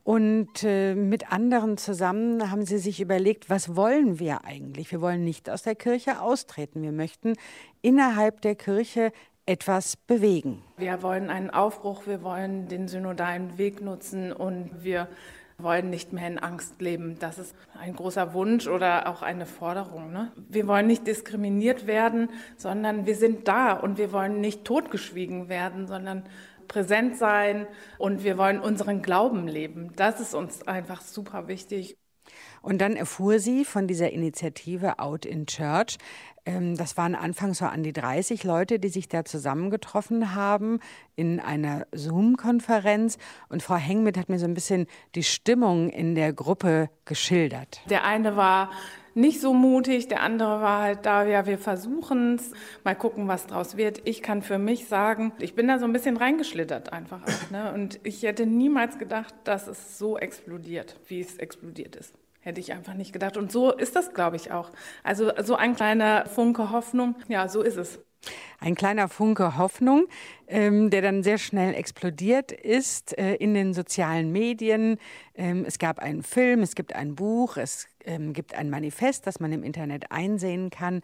und mit anderen zusammen haben sie sich überlegt, was wollen wir eigentlich? Wir wollen nicht aus der Kirche austreten. Wir möchten innerhalb der Kirche etwas bewegen. Wir wollen einen Aufbruch, wir wollen den synodalen Weg nutzen und wir wollen nicht mehr in Angst leben. Das ist ein großer Wunsch oder auch eine Forderung, ne? Wir wollen nicht diskriminiert werden, sondern wir sind da und wir wollen nicht totgeschwiegen werden, sondern präsent sein und wir wollen unseren Glauben leben. Das ist uns einfach super wichtig. Und dann erfuhr sie von dieser Initiative Out in Church. Das waren anfangs so an die 30 Leute, die sich da zusammengetroffen haben in einer Zoom-Konferenz. Und Frau Hengmitt hat mir so ein bisschen die Stimmung in der Gruppe geschildert. Der eine war nicht so mutig, der andere war halt da, ja, wir versuchen es, mal gucken, was draus wird. Ich kann für mich sagen, ich bin da so ein bisschen reingeschlittert einfach auch, ne? Und ich hätte niemals gedacht, dass es so explodiert, wie es explodiert ist. Hätte ich einfach nicht gedacht. Und so ist das, glaube ich, auch. Also so ein kleiner Funke Hoffnung, ja, so ist es. Ein kleiner Funke Hoffnung, der dann sehr schnell explodiert ist in den sozialen Medien. Es gab einen Film, es gibt ein Buch, es gibt ein Manifest, das man im Internet einsehen kann.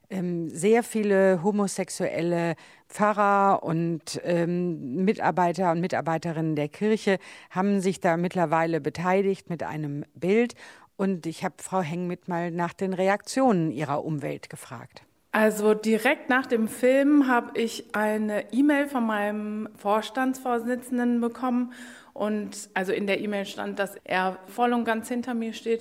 Sehr viele homosexuelle Pfarrer und Mitarbeiter und Mitarbeiterinnen der Kirche haben sich da mittlerweile beteiligt mit einem Bild. Und ich habe Frau Hengmitt mal nach den Reaktionen ihrer Umwelt gefragt. Also direkt nach dem Film habe ich eine E-Mail von meinem Vorstandsvorsitzenden bekommen. Und also in der E-Mail stand, dass er voll und ganz hinter mir steht.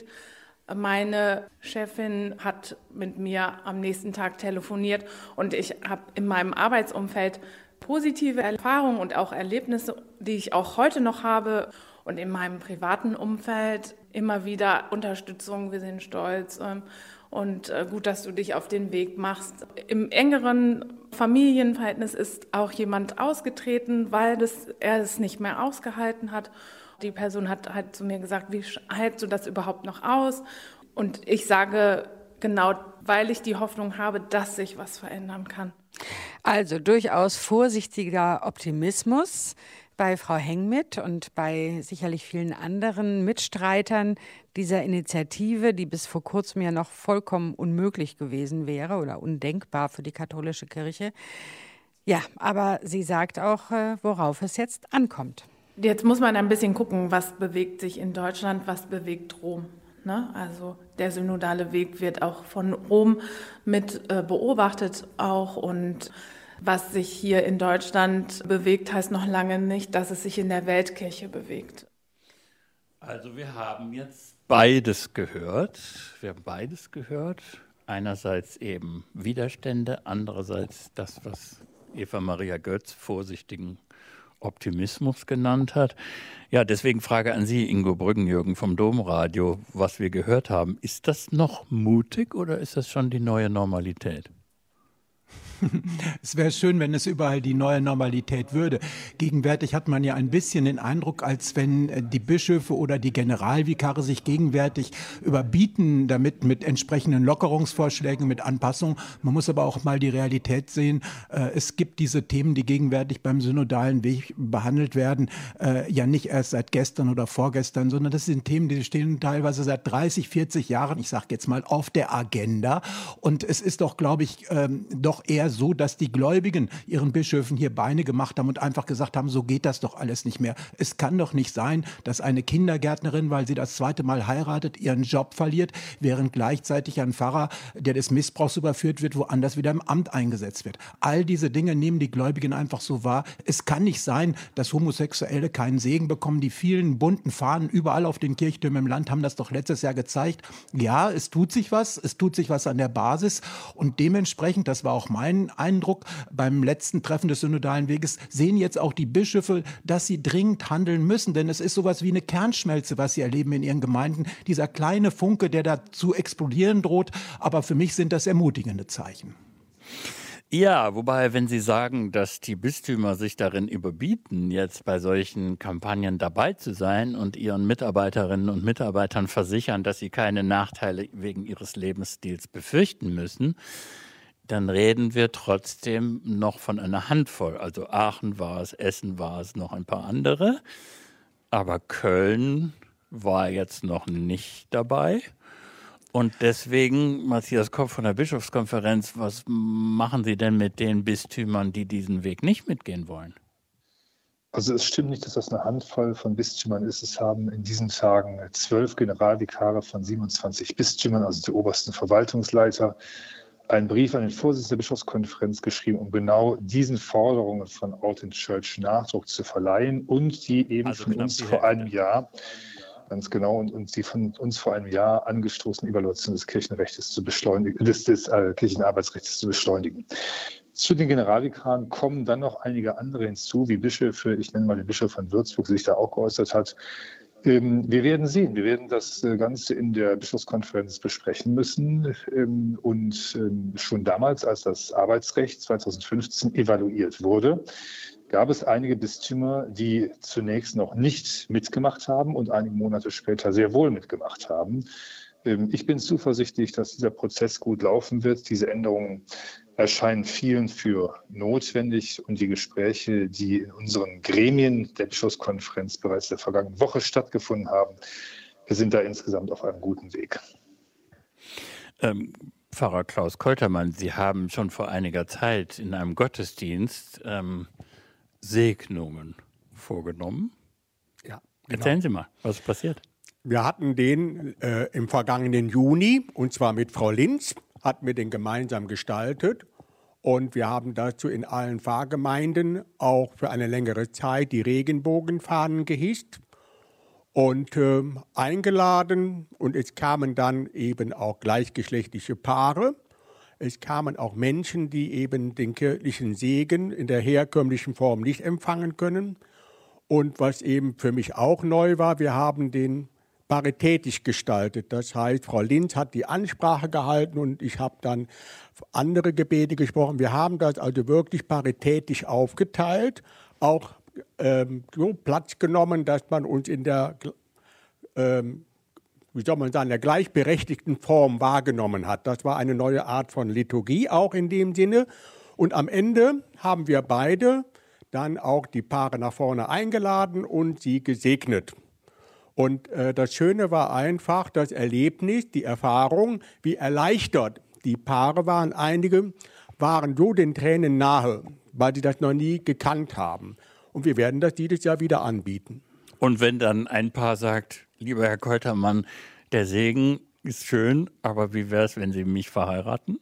Meine Chefin hat mit mir am nächsten Tag telefoniert und ich habe in meinem Arbeitsumfeld positive Erfahrungen und auch Erlebnisse, die ich auch heute noch habe. Und in meinem privaten Umfeld immer wieder Unterstützung, wir sind stolz und gut, dass du dich auf den Weg machst. Im engeren Familienverhältnis ist auch jemand ausgetreten, weil er es nicht mehr ausgehalten hat. Die Person hat halt zu mir gesagt, wie hältst du das überhaupt noch aus? Und ich sage, genau, weil ich die Hoffnung habe, dass sich was verändern kann. Also durchaus vorsichtiger Optimismus bei Frau Hengmitt und bei sicherlich vielen anderen Mitstreitern dieser Initiative, die bis vor kurzem ja noch vollkommen unmöglich gewesen wäre oder undenkbar für die katholische Kirche. Ja, aber sie sagt auch, worauf es jetzt ankommt. Jetzt muss man ein bisschen gucken, was bewegt sich in Deutschland, was bewegt Rom. Ne? Also der synodale Weg wird auch von Rom mit beobachtet auch, und was sich hier in Deutschland bewegt, heißt noch lange nicht, dass es sich in der Weltkirche bewegt. Also wir haben jetzt beides gehört. Einerseits eben Widerstände, andererseits das, was Eva Maria Götz vorsichtigen Optimismus genannt hat. Ja, deswegen Frage an Sie, Ingo Brüggenjürgen vom Domradio, was wir gehört haben. Ist das noch mutig oder ist das schon die neue Normalität? Es wäre schön, wenn es überall die neue Normalität würde. Gegenwärtig hat man ja ein bisschen den Eindruck, als wenn die Bischöfe oder die Generalvikare sich gegenwärtig überbieten, damit mit entsprechenden Lockerungsvorschlägen, mit Anpassungen. Man muss aber auch mal die Realität sehen. Es gibt diese Themen, die gegenwärtig beim synodalen Weg behandelt werden, ja nicht erst seit gestern oder vorgestern, sondern das sind Themen, die stehen teilweise seit 30, 40 Jahren, ich sage jetzt mal, auf der Agenda. Und es ist doch, glaube ich, doch eher so, dass die Gläubigen ihren Bischöfen hier Beine gemacht haben und einfach gesagt haben, so geht das doch alles nicht mehr. Es kann doch nicht sein, dass eine Kindergärtnerin, weil sie das zweite Mal heiratet, ihren Job verliert, während gleichzeitig ein Pfarrer, der des Missbrauchs überführt wird, woanders wieder im Amt eingesetzt wird. All diese Dinge nehmen die Gläubigen einfach so wahr. Es kann nicht sein, dass Homosexuelle keinen Segen bekommen. Die vielen bunten Fahnen überall auf den Kirchtürmen im Land haben das doch letztes Jahr gezeigt. Ja, es tut sich was an der Basis, und dementsprechend, das war auch mein Eindruck beim letzten Treffen des synodalen Weges, sehen jetzt auch die Bischöfe, dass sie dringend handeln müssen, denn es ist sowas wie eine Kernschmelze, was sie erleben in ihren Gemeinden. Dieser kleine Funke, der da zu explodieren droht, aber für mich sind das ermutigende Zeichen. Ja, wobei, wenn Sie sagen, dass die Bistümer sich darin überbieten, jetzt bei solchen Kampagnen dabei zu sein und ihren Mitarbeiterinnen und Mitarbeitern versichern, dass sie keine Nachteile wegen ihres Lebensstils befürchten müssen, dann reden wir trotzdem noch von einer Handvoll. Also Aachen war es, Essen war es, noch ein paar andere. Aber Köln war jetzt noch nicht dabei. Und deswegen, Matthias Kopp von der Bischofskonferenz, was machen Sie denn mit den Bistümern, die diesen Weg nicht mitgehen wollen? Also es stimmt nicht, dass das eine Handvoll von Bistümern ist. Es haben in diesen Tagen 12 Generalvikare von 27 Bistümern, also die obersten Verwaltungsleiter, einen Brief an den Vorsitz der Bischofskonferenz geschrieben, um genau diesen Forderungen von Out in Church Nachdruck zu verleihen und die eben von uns vor einem Jahr, ganz genau, und die von uns vor einem Jahr angestoßene Evaluation des Kirchenrechts zu beschleunigen, des Kirchenarbeitsrechts zu beschleunigen. Zu den Generalvikaren kommen dann noch einige andere hinzu, wie Bischöfe, ich nenne mal den Bischof von Würzburg, der sich da auch geäußert hat. Wir werden sehen, wir werden das Ganze in der Bischofskonferenz besprechen müssen. Und schon damals, als das Arbeitsrecht 2015 evaluiert wurde, gab es einige Bistümer, die zunächst noch nicht mitgemacht haben und einige Monate später sehr wohl mitgemacht haben. Ich bin zuversichtlich, dass dieser Prozess gut laufen wird. Diese Änderungen erscheinen vielen für notwendig, und die Gespräche, die in unseren Gremien der Bischofskonferenz bereits der vergangenen Woche stattgefunden haben, wir sind da insgesamt auf einem guten Weg. Pfarrer Klaus Koltermann, Sie haben schon vor einiger Zeit in einem Gottesdienst Segnungen vorgenommen. Ja, genau. Erzählen Sie mal, was ist passiert? Wir hatten den im vergangenen Juni, und zwar mit Frau Linz, hatten wir den gemeinsam gestaltet, und wir haben dazu in allen Pfarrgemeinden auch für eine längere Zeit die Regenbogenfahnen gehisst und eingeladen, und es kamen dann eben auch gleichgeschlechtliche Paare. Es kamen auch Menschen, die eben den kirchlichen Segen in der herkömmlichen Form nicht empfangen können. Und was eben für mich auch neu war, wir haben den paritätisch gestaltet. Das heißt, Frau Linz hat die Ansprache gehalten und ich habe dann andere Gebete gesprochen. Wir haben das also wirklich paritätisch aufgeteilt, auch so Platz genommen, dass man uns in der, der gleichberechtigten Form wahrgenommen hat. Das war eine neue Art von Liturgie auch in dem Sinne. Und am Ende haben wir beide dann auch die Paare nach vorne eingeladen und sie gesegnet. Und das Schöne war einfach das Erlebnis, die Erfahrung, wie erleichtert die Paare waren. Einige waren so den Tränen nahe, weil sie das noch nie gekannt haben. Und wir werden das dieses Jahr wieder anbieten. Und wenn dann ein Paar sagt, lieber Herr Keutermann, der Segen ist schön, aber wie wäre es, wenn Sie mich verheiraten?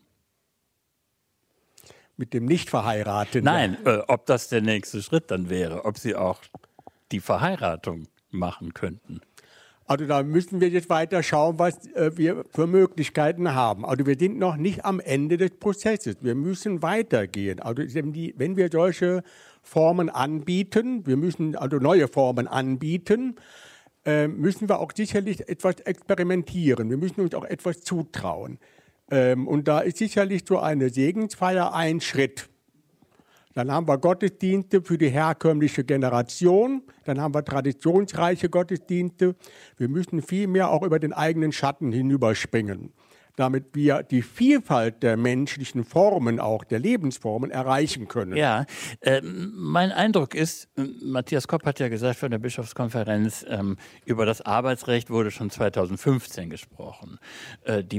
Mit dem Nicht-Verheirateten? Nein, ob das der nächste Schritt dann wäre, ob Sie auch die Verheiratung machen könnten. Also da müssen wir jetzt weiter schauen, was wir für Möglichkeiten haben. Also wir sind noch nicht am Ende des Prozesses. Wir müssen weitergehen. Also wenn wir solche Formen anbieten, wir müssen also neue Formen anbieten, müssen wir auch sicherlich etwas experimentieren. Wir müssen uns auch etwas zutrauen. Und da ist sicherlich so eine Segensfeier ein Schritt. Dann haben wir Gottesdienste für die herkömmliche Generation. Dann haben wir traditionsreiche Gottesdienste. Wir müssen vielmehr auch über den eigenen Schatten hinüberspringen, damit wir die Vielfalt der menschlichen Formen, auch der Lebensformen, erreichen können. Ja, mein Eindruck ist, Matthias Kopp hat ja gesagt von der Bischofskonferenz, über das Arbeitsrecht wurde schon 2015 gesprochen. Die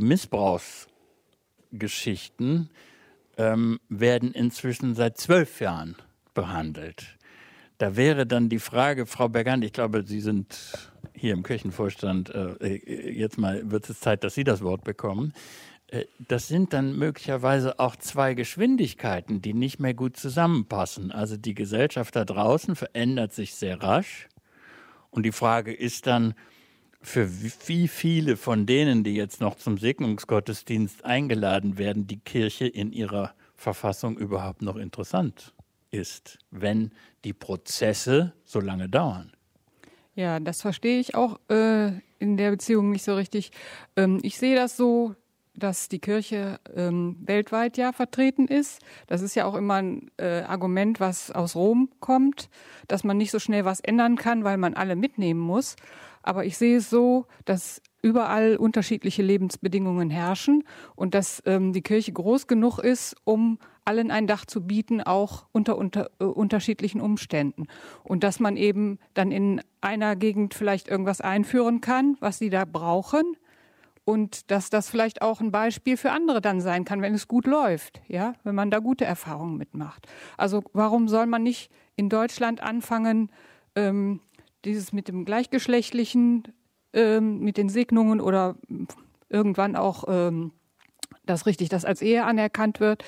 Missbrauchsgeschichten werden inzwischen seit 12 Jahren behandelt. Da wäre dann die Frage, Frau Bergant, ich glaube, Sie sind hier im Kirchenvorstand, jetzt mal wird es Zeit, dass Sie das Wort bekommen. Das sind dann möglicherweise auch zwei Geschwindigkeiten, die nicht mehr gut zusammenpassen. Also die Gesellschaft da draußen verändert sich sehr rasch. Und die Frage ist dann, für wie viele von denen, die jetzt noch zum Segnungsgottesdienst eingeladen werden, die Kirche in ihrer Verfassung überhaupt noch interessant ist, wenn die Prozesse so lange dauern. Ja, das verstehe ich auch in der Beziehung nicht so richtig. Ich sehe das so, dass die Kirche weltweit ja vertreten ist. Das ist ja auch immer ein Argument, was aus Rom kommt, dass man nicht so schnell was ändern kann, weil man alle mitnehmen muss. Aber ich sehe es so, dass überall unterschiedliche Lebensbedingungen herrschen und dass die Kirche groß genug ist, um allen ein Dach zu bieten, auch unter unterschiedlichen Umständen. Und dass man eben dann in einer Gegend vielleicht irgendwas einführen kann, was sie da brauchen. Und dass das vielleicht auch ein Beispiel für andere dann sein kann, wenn es gut läuft, ja, wenn man da gute Erfahrungen mitmacht. Also warum soll man nicht in Deutschland anfangen, dieses mit dem Gleichgeschlechtlichen, mit den Segnungen oder irgendwann auch das als Ehe anerkannt wird.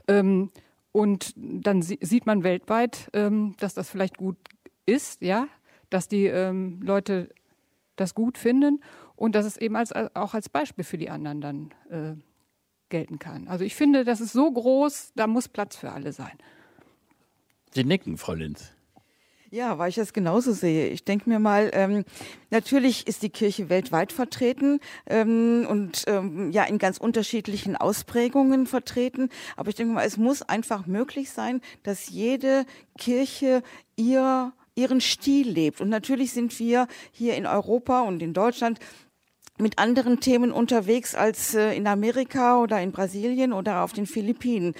Und dann sieht man weltweit, dass das vielleicht gut ist, ja, dass die Leute das gut finden und dass es eben auch als Beispiel für die anderen dann gelten kann. Also ich finde, das ist so groß, da muss Platz für alle sein. Sie nicken, Frau Linz. Ja, weil ich das genauso sehe. Ich denke mir mal, natürlich ist die Kirche weltweit vertreten und in ganz unterschiedlichen Ausprägungen vertreten. Aber ich denke mal, es muss einfach möglich sein, dass jede Kirche ihren Stil lebt. Und natürlich sind wir hier in Europa und in Deutschland mit anderen Themen unterwegs als in Amerika oder in Brasilien oder auf den Philippinen.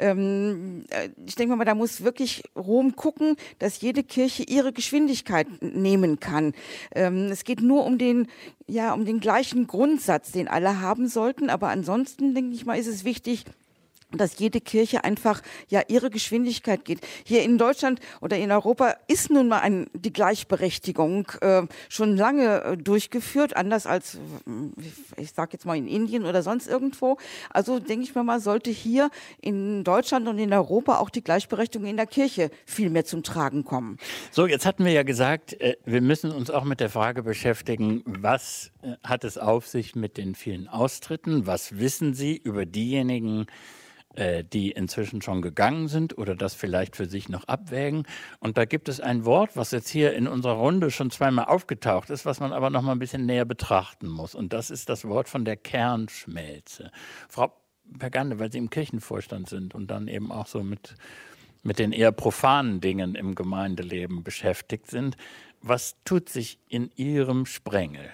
Ich denke mal, da muss wirklich Rom gucken, dass jede Kirche ihre Geschwindigkeit nehmen kann. Es geht nur um den gleichen Grundsatz, den alle haben sollten. Aber ansonsten, denke ich mal, ist es wichtig, dass jede Kirche einfach ihre Geschwindigkeit geht. Hier in Deutschland oder in Europa ist nun mal die Gleichberechtigung schon lange durchgeführt, anders als, ich sage jetzt mal in Indien oder sonst irgendwo. Also denke ich mir mal, sollte hier in Deutschland und in Europa auch die Gleichberechtigung in der Kirche viel mehr zum Tragen kommen. So, jetzt hatten wir ja gesagt, wir müssen uns auch mit der Frage beschäftigen, was hat es auf sich mit den vielen Austritten? Was wissen Sie über diejenigen, die inzwischen schon gegangen sind oder das vielleicht für sich noch abwägen. Und da gibt es ein Wort, was jetzt hier in unserer Runde schon zweimal aufgetaucht ist, was man aber noch mal ein bisschen näher betrachten muss. Und das ist das Wort von der Kernschmelze. Frau Bergande, weil Sie im Kirchenvorstand sind und dann eben auch so mit den eher profanen Dingen im Gemeindeleben beschäftigt sind, was tut sich in Ihrem Sprengel?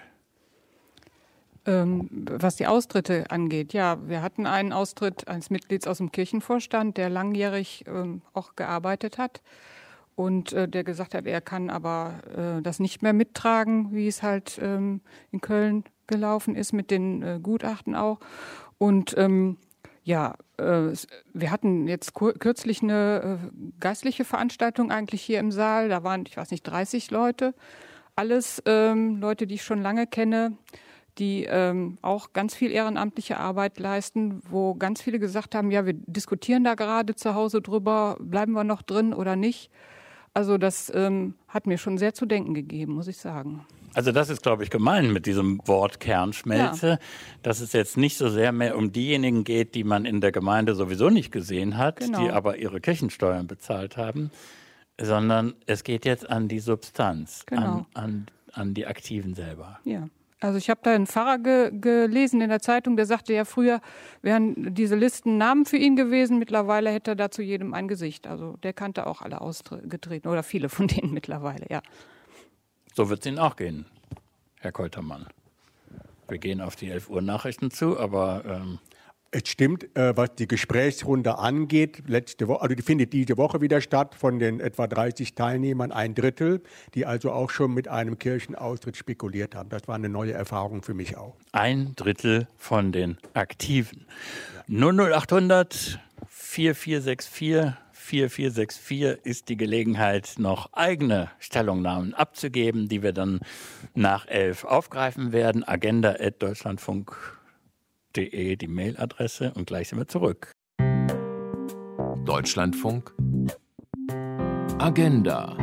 Was die Austritte angeht, ja, wir hatten einen Austritt eines Mitglieds aus dem Kirchenvorstand, der langjährig auch gearbeitet hat und der gesagt hat, er kann aber das nicht mehr mittragen, wie es halt in Köln gelaufen ist mit den Gutachten auch. Und wir hatten jetzt kürzlich eine geistliche Veranstaltung eigentlich hier im Saal. Da waren, 30 Leute. Alles Leute, die ich schon lange kenne, die auch ganz viel ehrenamtliche Arbeit leisten, wo ganz viele gesagt haben, ja, wir diskutieren da gerade zu Hause drüber, bleiben wir noch drin oder nicht. Also das hat mir schon sehr zu denken gegeben, muss ich sagen. Also das ist, glaube ich, gemein mit diesem Wort Kernschmelze, ja. Dass es jetzt nicht so sehr mehr um diejenigen geht, die man in der Gemeinde sowieso nicht gesehen hat, genau, die aber ihre Kirchensteuern bezahlt haben, sondern es geht jetzt an die Substanz, genau, an die Aktiven selber. Ja. Also ich habe da einen Pfarrer gelesen in der Zeitung, der sagte ja, früher wären diese Listen Namen für ihn gewesen, mittlerweile hätte er da zu jedem ein Gesicht. Also der kannte auch alle ausgetreten oder viele von denen mittlerweile, ja. So wird es Ihnen auch gehen, Herr Koltermann. Wir gehen auf die 11 Uhr Nachrichten zu, aber... Es stimmt, was die Gesprächsrunde angeht, letzte Woche, also die findet diese Woche wieder statt, von den etwa 30 Teilnehmern 1/3, die also auch schon mit einem Kirchenaustritt spekuliert haben. Das war eine neue Erfahrung für mich auch. 1/3 von den Aktiven. Ja. 00800 4464 4464 ist die Gelegenheit, noch eigene Stellungnahmen abzugeben, die wir dann nach 11 aufgreifen werden. agenda@deutschlandfunk.de die Mailadresse und gleich sind wir zurück. Deutschlandfunk Agenda.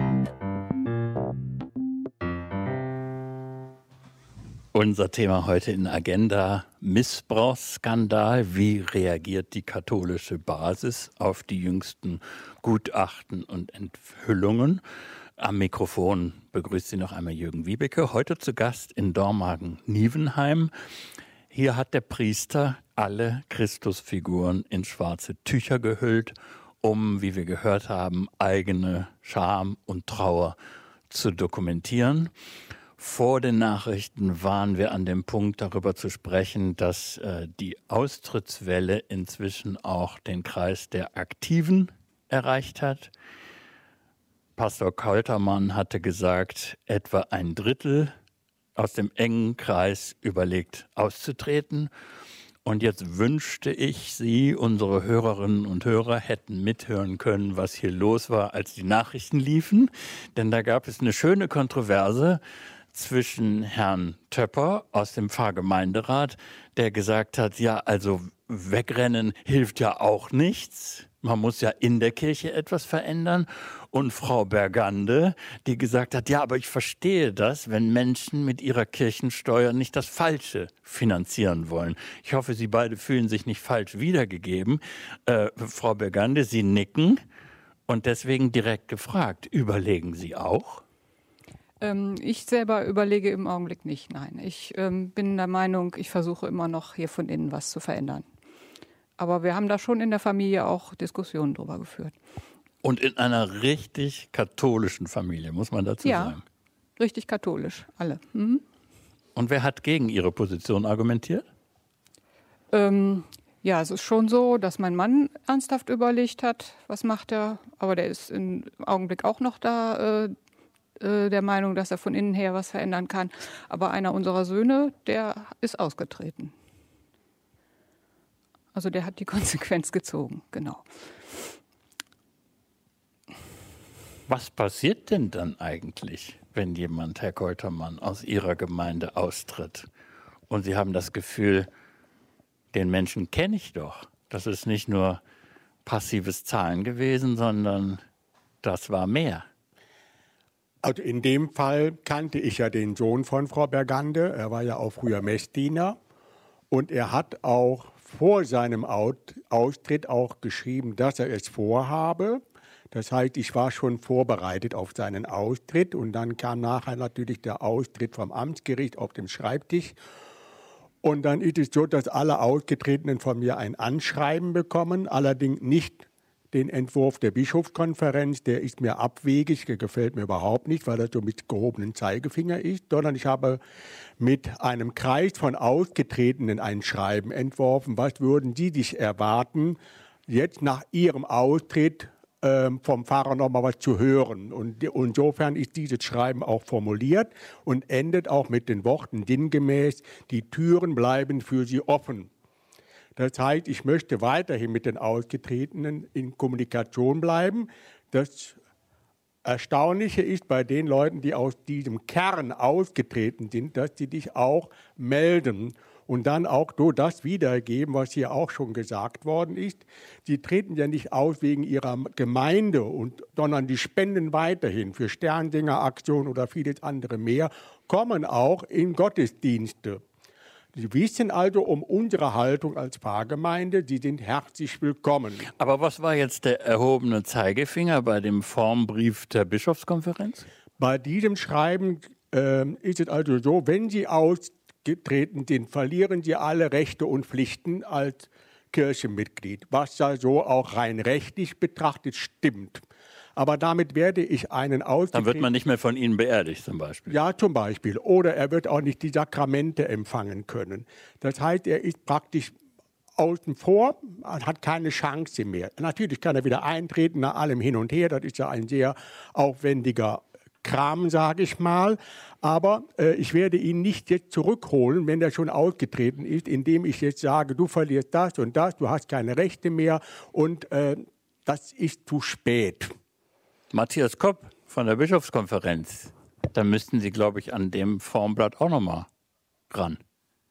Unser Thema heute in Agenda: Missbrauchsskandal. Wie reagiert die katholische Basis auf die jüngsten Gutachten und Enthüllungen? Am Mikrofon begrüßt Sie noch einmal Jürgen Wiebeke, heute zu Gast in Dormagen-Nievenheim. Hier hat der Priester alle Christusfiguren in schwarze Tücher gehüllt, um, wie wir gehört haben, eigene Scham und Trauer zu dokumentieren. Vor den Nachrichten waren wir an dem Punkt, darüber zu sprechen, dass die Austrittswelle inzwischen auch den Kreis der Aktiven erreicht hat. Pastor Koltermann hatte gesagt, etwa 1/3 aus dem engen Kreis überlegt auszutreten. Und jetzt wünschte ich, Sie, unsere Hörerinnen und Hörer, hätten mithören können, was hier los war, als die Nachrichten liefen. Denn da gab es eine schöne Kontroverse zwischen Herrn Töpper aus dem Pfarrgemeinderat, der gesagt hat, ja, also wegrennen hilft ja auch nichts. Man muss ja in der Kirche etwas verändern. Und Frau Bergande, die gesagt hat, ja, aber ich verstehe das, wenn Menschen mit ihrer Kirchensteuer nicht das Falsche finanzieren wollen. Ich hoffe, Sie beide fühlen sich nicht falsch wiedergegeben. Frau Bergande, Sie nicken und deswegen direkt gefragt, überlegen Sie auch? Ich selber überlege im Augenblick nicht, nein. Ich bin der Meinung, ich versuche immer noch hier von innen was zu verändern. Aber wir haben da schon in der Familie auch Diskussionen drüber geführt. Und in einer richtig katholischen Familie, muss man dazu sagen. Ja, richtig katholisch, alle. Mhm. Und wer hat gegen Ihre Position argumentiert? Ja, es ist schon so, dass mein Mann ernsthaft überlegt hat, was macht er. Aber der ist im Augenblick auch noch da, der Meinung, dass er von innen her was verändern kann. Aber einer unserer Söhne, der ist ausgetreten. Also der hat die Konsequenz gezogen, genau. Was passiert denn dann eigentlich, wenn jemand, Herr Koltermann, aus Ihrer Gemeinde austritt? Und Sie haben das Gefühl, den Menschen kenne ich doch. Das ist nicht nur passives Zahlen gewesen, sondern das war mehr. Also in dem Fall kannte ich ja den Sohn von Frau Bergande. Er war ja auch früher Messdiener. Und er hat auch vor seinem Austritt auch geschrieben, dass er es vorhabe. Das heißt, ich war schon vorbereitet auf seinen Austritt und dann kam nachher natürlich der Austritt vom Amtsgericht auf dem Schreibtisch. Und dann ist es so, dass alle Ausgetretenen von mir ein Anschreiben bekommen, allerdings nicht den Entwurf der Bischofskonferenz, der ist mir abwegig, der gefällt mir überhaupt nicht, weil er so mit gehobenem Zeigefinger ist, sondern ich habe mit einem Kreis von Ausgetretenen ein Schreiben entworfen. Was würden Sie sich erwarten, jetzt nach Ihrem Austritt vom Pfarrer noch mal was zu hören? Und insofern ist dieses Schreiben auch formuliert und endet auch mit den Worten sinngemäß, die Türen bleiben für Sie offen. Das heißt, ich möchte weiterhin mit den Ausgetretenen in Kommunikation bleiben. Das Erstaunliche ist bei den Leuten, die aus diesem Kern ausgetreten sind, dass sie dich auch melden und dann auch so das wiedergeben, was hier auch schon gesagt worden ist. Sie treten ja nicht aus wegen ihrer Gemeinde, sondern die spenden weiterhin für Sternsingeraktionen oder vieles andere mehr, kommen auch in Gottesdienste. Sie wissen also um unsere Haltung als Pfarrgemeinde, Sie sind herzlich willkommen. Aber was war jetzt der erhobene Zeigefinger bei dem Formbrief der Bischofskonferenz? Bei diesem Schreiben ist es also so, wenn Sie ausgetreten sind, verlieren Sie alle Rechte und Pflichten als Kirchenmitglied, was ja so auch rein rechtlich betrachtet stimmt. Aber damit werde ich einen Dann wird man nicht mehr von Ihnen beerdigt zum Beispiel. Ja, zum Beispiel. Oder er wird auch nicht die Sakramente empfangen können. Das heißt, er ist praktisch außen vor, hat keine Chance mehr. Natürlich kann er wieder eintreten nach allem hin und her. Das ist ja ein sehr aufwendiger Kram, sage ich mal. Aber ich werde ihn nicht jetzt zurückholen, wenn er schon ausgetreten ist, indem ich jetzt sage, du verlierst das und das, du hast keine Rechte mehr und das ist zu spät. Matthias Kopp von der Bischofskonferenz, da müssten Sie, glaube ich, an dem Formblatt auch nochmal ran.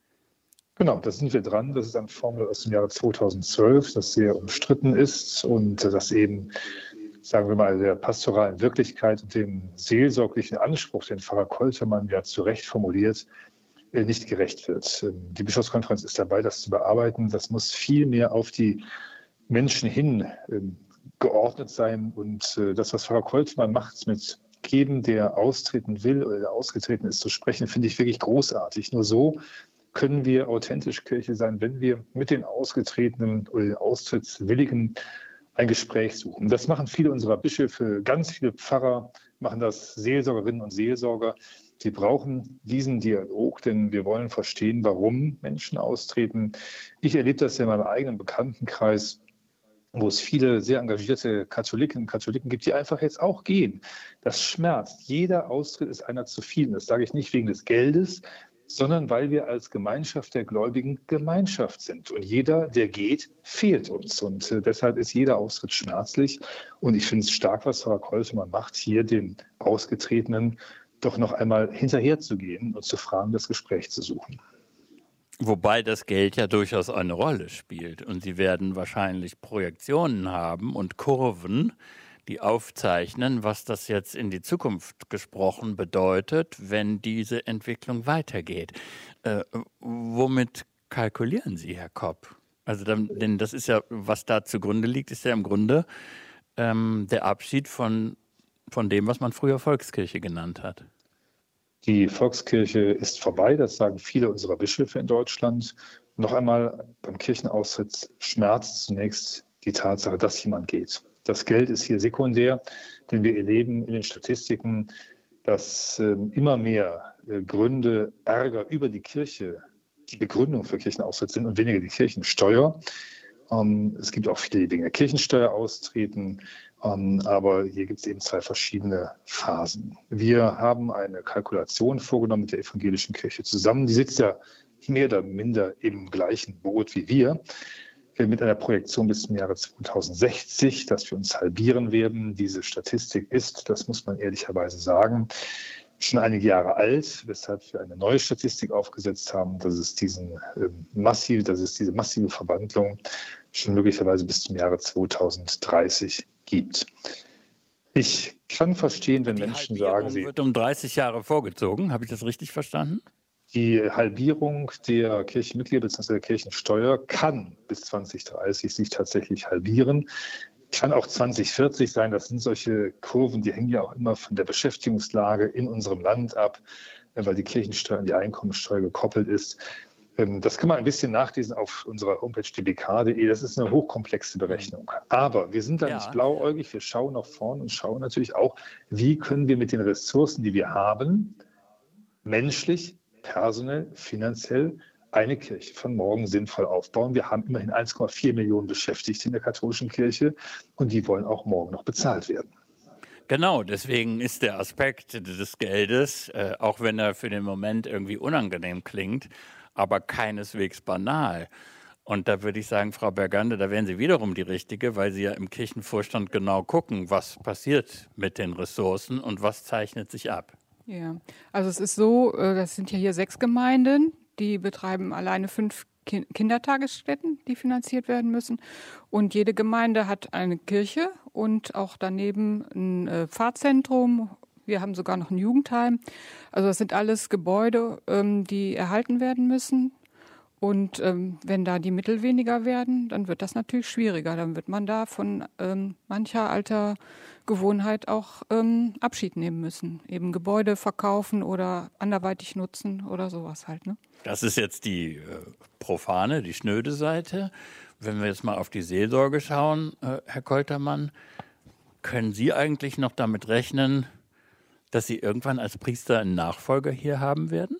Genau, da sind wir dran. Das ist ein Formblatt aus dem Jahre 2012, das sehr umstritten ist und das eben, sagen wir mal, der pastoralen Wirklichkeit und dem seelsorglichen Anspruch, den Pfarrer Koltermann ja zu Recht formuliert, nicht gerecht wird. Die Bischofskonferenz ist dabei, das zu bearbeiten. Das muss viel mehr auf die Menschen hin geordnet sein. Und das, was Pfarrer Koltermann macht, mit jedem, der austreten will oder der ausgetreten ist, zu sprechen, finde ich wirklich großartig. Nur so können wir authentisch Kirche sein, wenn wir mit den Ausgetretenen oder den Austrittswilligen ein Gespräch suchen. Das machen viele unserer Bischöfe, ganz viele Pfarrer machen das, Seelsorgerinnen und Seelsorger. Sie brauchen diesen Dialog, denn wir wollen verstehen, warum Menschen austreten. Ich erlebe das ja in meinem eigenen Bekanntenkreis, wo es viele sehr engagierte Katholiken und Katholiken gibt, die einfach jetzt auch gehen. Das schmerzt. Jeder Austritt ist einer zu viel. Das sage ich nicht wegen des Geldes, sondern weil wir als Gemeinschaft der Gläubigen Gemeinschaft sind. Und jeder, der geht, fehlt uns. Und deshalb ist jeder Austritt schmerzlich. Und ich finde es stark, was Pfarrer Koltermann macht, hier den Ausgetretenen doch noch einmal hinterherzugehen und zu fragen, das Gespräch zu suchen. Wobei das Geld ja durchaus eine Rolle spielt. Und Sie werden wahrscheinlich Projektionen haben und Kurven, die aufzeichnen, was das jetzt in die Zukunft gesprochen bedeutet, wenn diese Entwicklung weitergeht. Womit kalkulieren Sie, Herr Kopp? Also denn das ist ja, was da zugrunde liegt, ist ja im Grunde der Abschied von dem, was man früher Volkskirche genannt hat. Die Volkskirche ist vorbei, das sagen viele unserer Bischöfe in Deutschland. Noch einmal, beim Kirchenaustritt schmerzt zunächst die Tatsache, dass jemand geht. Das Geld ist hier sekundär, denn wir erleben in den Statistiken, dass immer mehr Gründe, Ärger über die Kirche die Begründung für Kirchenaustritt sind und weniger die Kirchensteuer. Es gibt auch viele, die wegen der Kirchensteuer austreten, aber hier gibt es eben zwei verschiedene Phasen. Wir haben eine Kalkulation vorgenommen mit der evangelischen Kirche zusammen. Die sitzt ja mehr oder minder im gleichen Boot wie wir, mit einer Projektion bis zum Jahre 2060, dass wir uns halbieren werden. Diese Statistik ist, das muss man ehrlicherweise sagen, schon einige Jahre alt, weshalb wir eine neue Statistik aufgesetzt haben, dass es diese massive Verwandlung schon möglicherweise bis zum Jahre 2030 gibt. Ich kann verstehen, wenn Menschen sagen, sie wird um 30 Jahre vorgezogen. Habe ich das richtig verstanden? Die Halbierung der Kirchenmitglieder bzw. der Kirchensteuer kann bis 2030 sich tatsächlich halbieren. Kann auch 2040 sein. Das sind solche Kurven, die hängen ja auch immer von der Beschäftigungslage in unserem Land ab, weil die Kirchensteuer an die Einkommensteuer gekoppelt ist. Das kann man ein bisschen nachlesen auf unserer Homepage dbk.de. Das ist eine hochkomplexe Berechnung. Aber wir sind da nicht blauäugig. Wir schauen nach vorne und schauen natürlich auch, wie können wir mit den Ressourcen, die wir haben, menschlich, personell, finanziell, eine Kirche von morgen sinnvoll aufbauen. Wir haben immerhin 1,4 Millionen Beschäftigte in der katholischen Kirche und die wollen auch morgen noch bezahlt werden. Genau, deswegen ist der Aspekt des Geldes, auch wenn er für den Moment irgendwie unangenehm klingt, aber keineswegs banal. Und da würde ich sagen, Frau Bergander, da wären Sie wiederum die Richtige, weil Sie ja im Kirchenvorstand genau gucken, was passiert mit den Ressourcen und was zeichnet sich ab. Ja, also es ist so, das sind ja hier 6 Gemeinden, die betreiben alleine 5 Kindertagesstätten, die finanziert werden müssen. Und jede Gemeinde hat eine Kirche und auch daneben ein Pfarrzentrum. Wir haben sogar noch ein Jugendheim. Also das sind alles Gebäude, die erhalten werden müssen. Und wenn da die Mittel weniger werden, dann wird das natürlich schwieriger. Dann wird man da von mancher alter Gewohnheit auch Abschied nehmen müssen. Eben Gebäude verkaufen oder anderweitig nutzen oder sowas halt. Ne? Das ist jetzt die profane, die schnöde Seite. Wenn wir jetzt mal auf die Seelsorge schauen, Herr Koltermann, können Sie eigentlich noch damit rechnen, dass Sie irgendwann als Priester einen Nachfolger hier haben werden?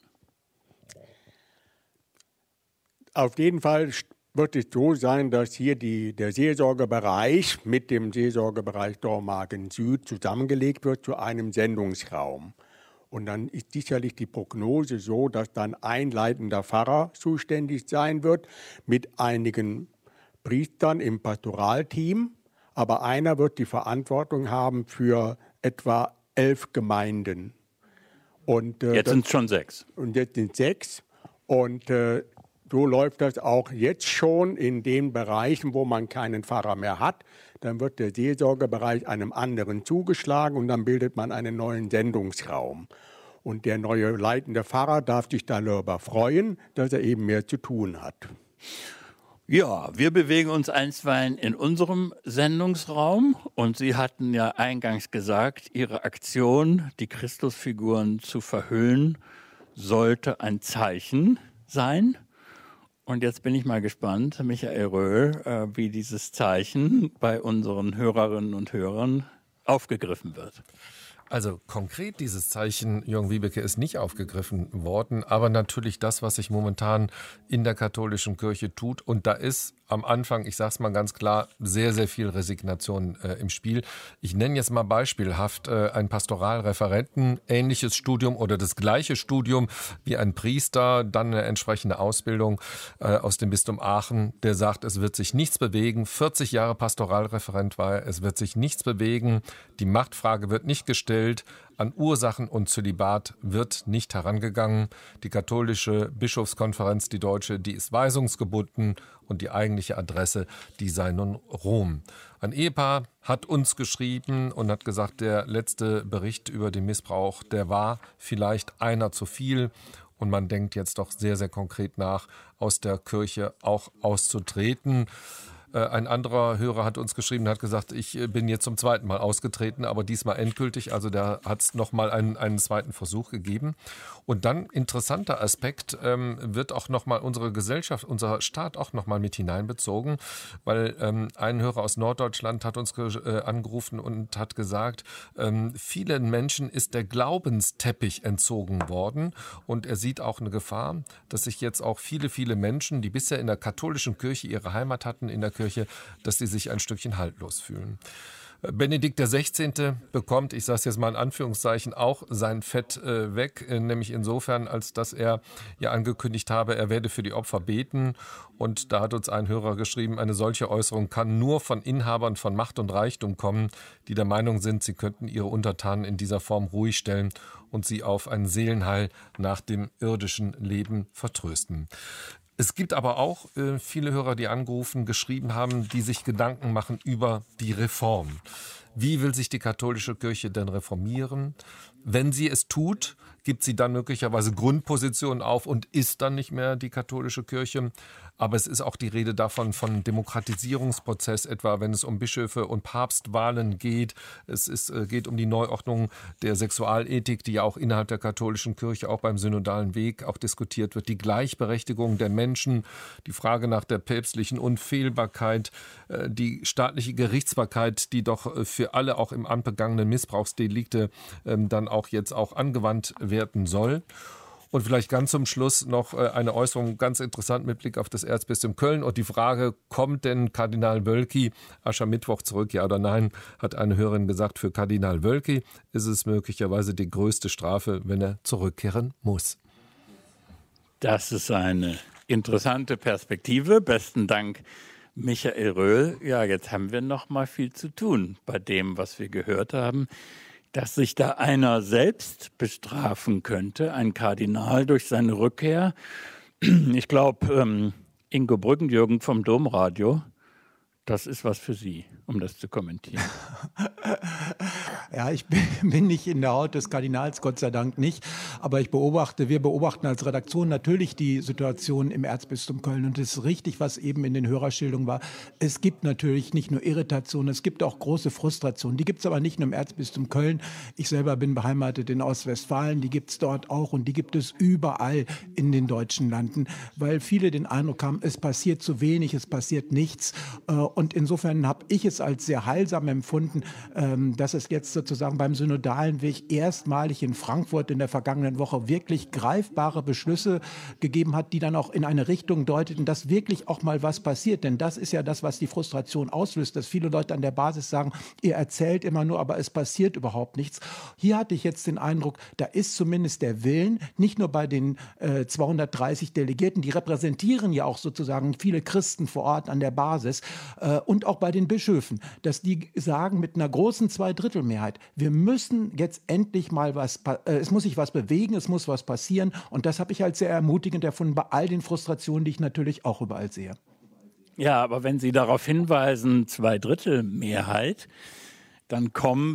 Auf jeden Fall wird es so sein, dass hier der Seelsorgebereich mit dem Seelsorgebereich Dormagen Süd zusammengelegt wird zu einem Sendungsraum. Und dann ist sicherlich die Prognose so, dass dann ein leitender Pfarrer zuständig sein wird mit einigen Priestern im Pastoralteam. Aber einer wird die Verantwortung haben für etwa 11 Gemeinden. Und, jetzt sind es schon 6. Und jetzt sind 6. Und so läuft das auch jetzt schon in den Bereichen, wo man keinen Pfarrer mehr hat. Dann wird der Seelsorgebereich einem anderen zugeschlagen und dann bildet man einen neuen Sendungsraum. Und der neue leitende Pfarrer darf sich darüber freuen, dass er eben mehr zu tun hat. Ja, wir bewegen uns einstweilen in unserem Sendungsraum und Sie hatten ja eingangs gesagt, Ihre Aktion, die Christusfiguren zu verhüllen, sollte ein Zeichen sein. Und jetzt bin ich mal gespannt, Michael Röhl, wie dieses Zeichen bei unseren Hörerinnen und Hörern aufgegriffen wird. Also konkret dieses Zeichen, Jürgen Wiebeke, ist nicht aufgegriffen worden, aber natürlich das, was sich momentan in der katholischen Kirche tut. Und da ist am Anfang, ich sage es mal ganz klar, sehr, sehr viel Resignation im Spiel. Ich nenne jetzt mal beispielhaft einen Pastoralreferenten, ähnliches Studium oder das gleiche Studium wie ein Priester, dann eine entsprechende Ausbildung aus dem Bistum Aachen, der sagt, es wird sich nichts bewegen. 40 Jahre Pastoralreferent war er, es wird sich nichts bewegen. Die Machtfrage wird nicht gestellt. An Ursachen und Zölibat wird nicht herangegangen. Die katholische Bischofskonferenz, die deutsche, die ist weisungsgebunden und die eigentliche Adresse, die sei nun Rom. Ein Ehepaar hat uns geschrieben und hat gesagt, der letzte Bericht über den Missbrauch, der war vielleicht einer zu viel. Und man denkt jetzt doch sehr, sehr konkret nach, aus der Kirche auch auszutreten. Ein anderer Hörer hat uns geschrieben und hat gesagt, ich bin jetzt zum 2. Mal ausgetreten, aber diesmal endgültig. Also da hat es nochmal einen zweiten Versuch gegeben. Und dann, interessanter Aspekt, wird auch nochmal unsere Gesellschaft, unser Staat auch nochmal mit hineinbezogen, weil ein Hörer aus Norddeutschland hat uns angerufen und hat gesagt, vielen Menschen ist der Glaubensteppich entzogen worden und er sieht auch eine Gefahr, dass sich jetzt auch viele, viele Menschen, die bisher in der katholischen Kirche ihre Heimat hatten, in der Kirche, dass sie sich ein Stückchen haltlos fühlen. Benedikt XVI. Bekommt, ich sage es jetzt mal in Anführungszeichen, auch sein Fett weg, nämlich insofern, als dass er ja angekündigt habe, er werde für die Opfer beten. Und da hat uns ein Hörer geschrieben, eine solche Äußerung kann nur von Inhabern von Macht und Reichtum kommen, die der Meinung sind, sie könnten ihre Untertanen in dieser Form ruhig stellen und sie auf ein Seelenheil nach dem irdischen Leben vertrösten. Es gibt aber auch viele Hörer, die angerufen, geschrieben haben, die sich Gedanken machen über die Reform. Wie will sich die katholische Kirche denn reformieren? wenn sie es tut, gibt sie dann möglicherweise Grundpositionen auf und ist dann nicht mehr die katholische Kirche. Aber es ist auch die Rede davon, von Demokratisierungsprozess, etwa wenn es um Bischöfe und Papstwahlen geht. Es geht um die Neuordnung der Sexualethik, die ja auch innerhalb der katholischen Kirche, auch beim synodalen Weg auch diskutiert wird. Die Gleichberechtigung der Menschen, die Frage nach der päpstlichen Unfehlbarkeit, die staatliche Gerichtsbarkeit, die doch für alle auch im Amt begangenen Missbrauchsdelikte dann auch jetzt auch angewandt werden soll. Und vielleicht ganz zum Schluss noch eine Äußerung, ganz interessant mit Blick auf das Erzbistum Köln und die Frage, kommt denn Kardinal Wölki Aschermittwoch zurück, ja oder nein, hat eine Hörerin gesagt, für Kardinal Wölki ist es möglicherweise die größte Strafe, wenn er zurückkehren muss. Das ist eine interessante Perspektive. Besten Dank, Michael Röhl. Ja, jetzt haben wir noch mal viel zu tun bei dem, was wir gehört haben. Dass sich da einer selbst bestrafen könnte, ein Kardinal durch seine Rückkehr. Ich glaube, Ingo Brückenjürgen vom Domradio, das ist was für Sie, um das zu kommentieren. Ja, ich bin nicht in der Haut des Kardinals, Gott sei Dank nicht. Aber wir beobachten als Redaktion natürlich die Situation im Erzbistum Köln. Und es ist richtig, was eben in den Hörerschilderungen war. Es gibt natürlich nicht nur Irritation, es gibt auch große Frustration. Die gibt es aber nicht nur im Erzbistum Köln. Ich selber bin beheimatet in Ostwestfalen. Die gibt es dort auch und die gibt es überall in den deutschen Landen. Weil viele den Eindruck haben, es passiert zu wenig, es passiert nichts. Und insofern habe ich es als sehr heilsam empfunden, dass es jetzt sozusagen beim synodalen Weg erstmalig in Frankfurt in der vergangenen Woche wirklich greifbare Beschlüsse gegeben hat, die dann auch in eine Richtung deuteten, dass wirklich auch mal was passiert. Denn das ist ja das, was die Frustration auslöst, dass viele Leute an der Basis sagen, ihr erzählt immer nur, aber es passiert überhaupt nichts. Hier hatte ich jetzt den Eindruck, da ist zumindest der Willen, nicht nur bei den 230 Delegierten, die repräsentieren ja auch sozusagen viele Christen vor Ort an der Basis, und auch bei den Bischöfen, dass die sagen mit einer großen Zweidrittelmehrheit, wir müssen jetzt endlich mal es muss sich was bewegen, es muss was passieren. Und das habe ich als sehr ermutigend erfunden bei all den Frustrationen, die ich natürlich auch überall sehe. Ja, aber wenn Sie darauf hinweisen, Zweidrittelmehrheit, dann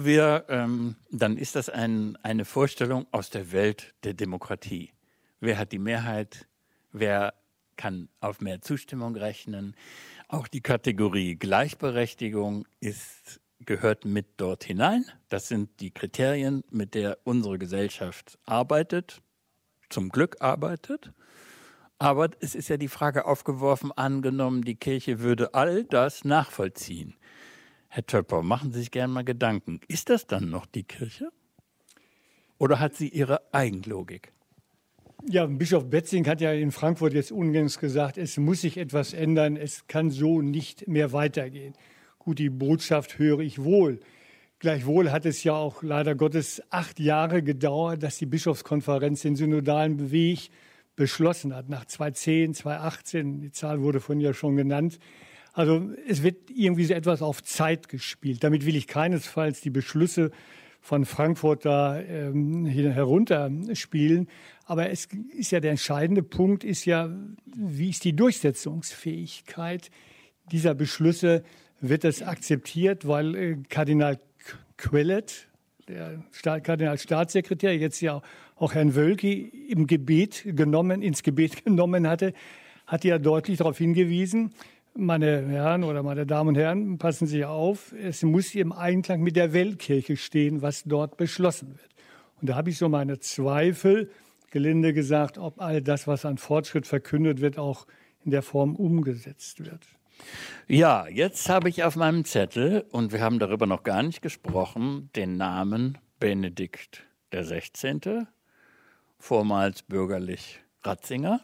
dann ist das eine Vorstellung aus der Welt der Demokratie. Wer hat die Mehrheit? Wer kann auf mehr Zustimmung rechnen? Auch die Kategorie Gleichberechtigung gehört mit dort hinein. Das sind die Kriterien, mit der unsere Gesellschaft arbeitet, zum Glück arbeitet. Aber es ist ja die Frage aufgeworfen, angenommen, die Kirche würde all das nachvollziehen. Herr Töpper, machen Sie sich gerne mal Gedanken. Ist das dann noch die Kirche? Oder hat sie ihre Eigenlogik? Ja, Bischof Betzing hat ja in Frankfurt jetzt unlängst gesagt, es muss sich etwas ändern, es kann so nicht mehr weitergehen. Gut, die Botschaft höre ich wohl. Gleichwohl hat es ja auch leider Gottes 8 Jahre gedauert, dass die Bischofskonferenz den synodalen Weg beschlossen hat. Nach 2010, 2018, die Zahl wurde von ja schon genannt. Also es wird irgendwie so etwas auf Zeit gespielt. Damit will ich keinesfalls die Beschlüsse von Frankfurt da herunterspielen. Aber es ist ja der entscheidende Punkt, ist ja, wie ist die Durchsetzungsfähigkeit dieser Beschlüsse? Wird das akzeptiert, weil Kardinal Quellet, der Kardinalstaatssekretär, jetzt ja auch Herrn Wölki ins Gebet genommen hatte, hat ja deutlich darauf hingewiesen, meine Herren oder meine Damen und Herren, passen Sie auf, es muss im Einklang mit der Weltkirche stehen, was dort beschlossen wird. Und da habe ich so meine Zweifel, gelinde gesagt, ob all das, was an Fortschritt verkündet wird, auch in der Form umgesetzt wird. Ja, jetzt habe ich auf meinem Zettel, und wir haben darüber noch gar nicht gesprochen, den Namen Benedikt XVI., vormals bürgerlich Ratzinger.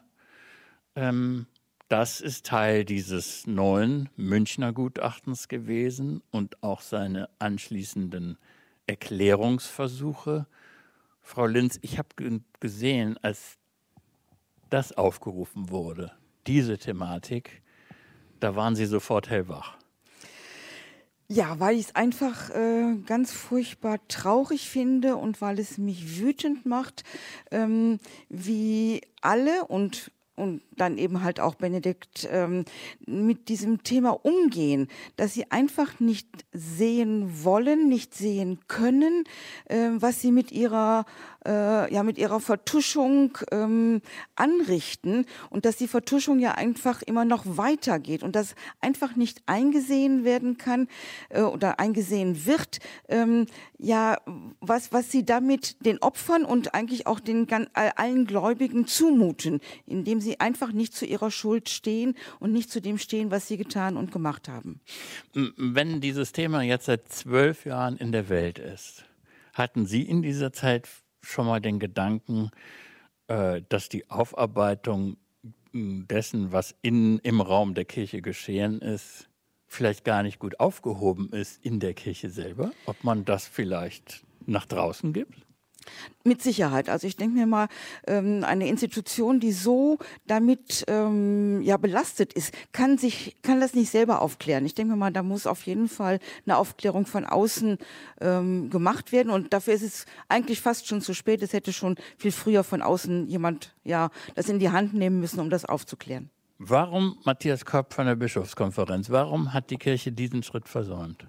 Das ist Teil dieses neuen Münchner Gutachtens gewesen und auch seine anschließenden Erklärungsversuche. Frau Linz, ich habe gesehen, als das aufgerufen wurde, diese Thematik, da waren Sie sofort hellwach. Ja, weil ich es einfach ganz furchtbar traurig finde und weil es mich wütend macht, wie alle und und dann eben halt auch Benedikt mit diesem Thema umgehen, dass sie einfach nicht sehen wollen, nicht sehen können, was sie mit ihrer Vertuschung anrichten und dass die Vertuschung ja einfach immer noch weitergeht und das einfach nicht eingesehen werden kann oder eingesehen wird, was sie damit den Opfern und eigentlich auch allen Gläubigen zumuten, indem sie einfach nicht zu ihrer Schuld stehen und nicht zu dem stehen, was sie getan und gemacht haben. Wenn dieses Thema jetzt seit 12 Jahren in der Welt ist, hatten Sie in dieser Zeit schon mal den Gedanken, dass die Aufarbeitung dessen, was im Raum der Kirche geschehen ist, vielleicht gar nicht gut aufgehoben ist in der Kirche selber? Ob man das vielleicht nach draußen gibt? Mit Sicherheit. Also ich denke mir mal, eine Institution, die so damit belastet ist, kann das nicht selber aufklären. Ich denke mir mal, da muss auf jeden Fall eine Aufklärung von außen gemacht werden. Und dafür ist es eigentlich fast schon zu spät. Es hätte schon viel früher von außen jemand das in die Hand nehmen müssen, um das aufzuklären. Warum, Matthias Kopp von der Bischofskonferenz, warum hat die Kirche diesen Schritt versäumt?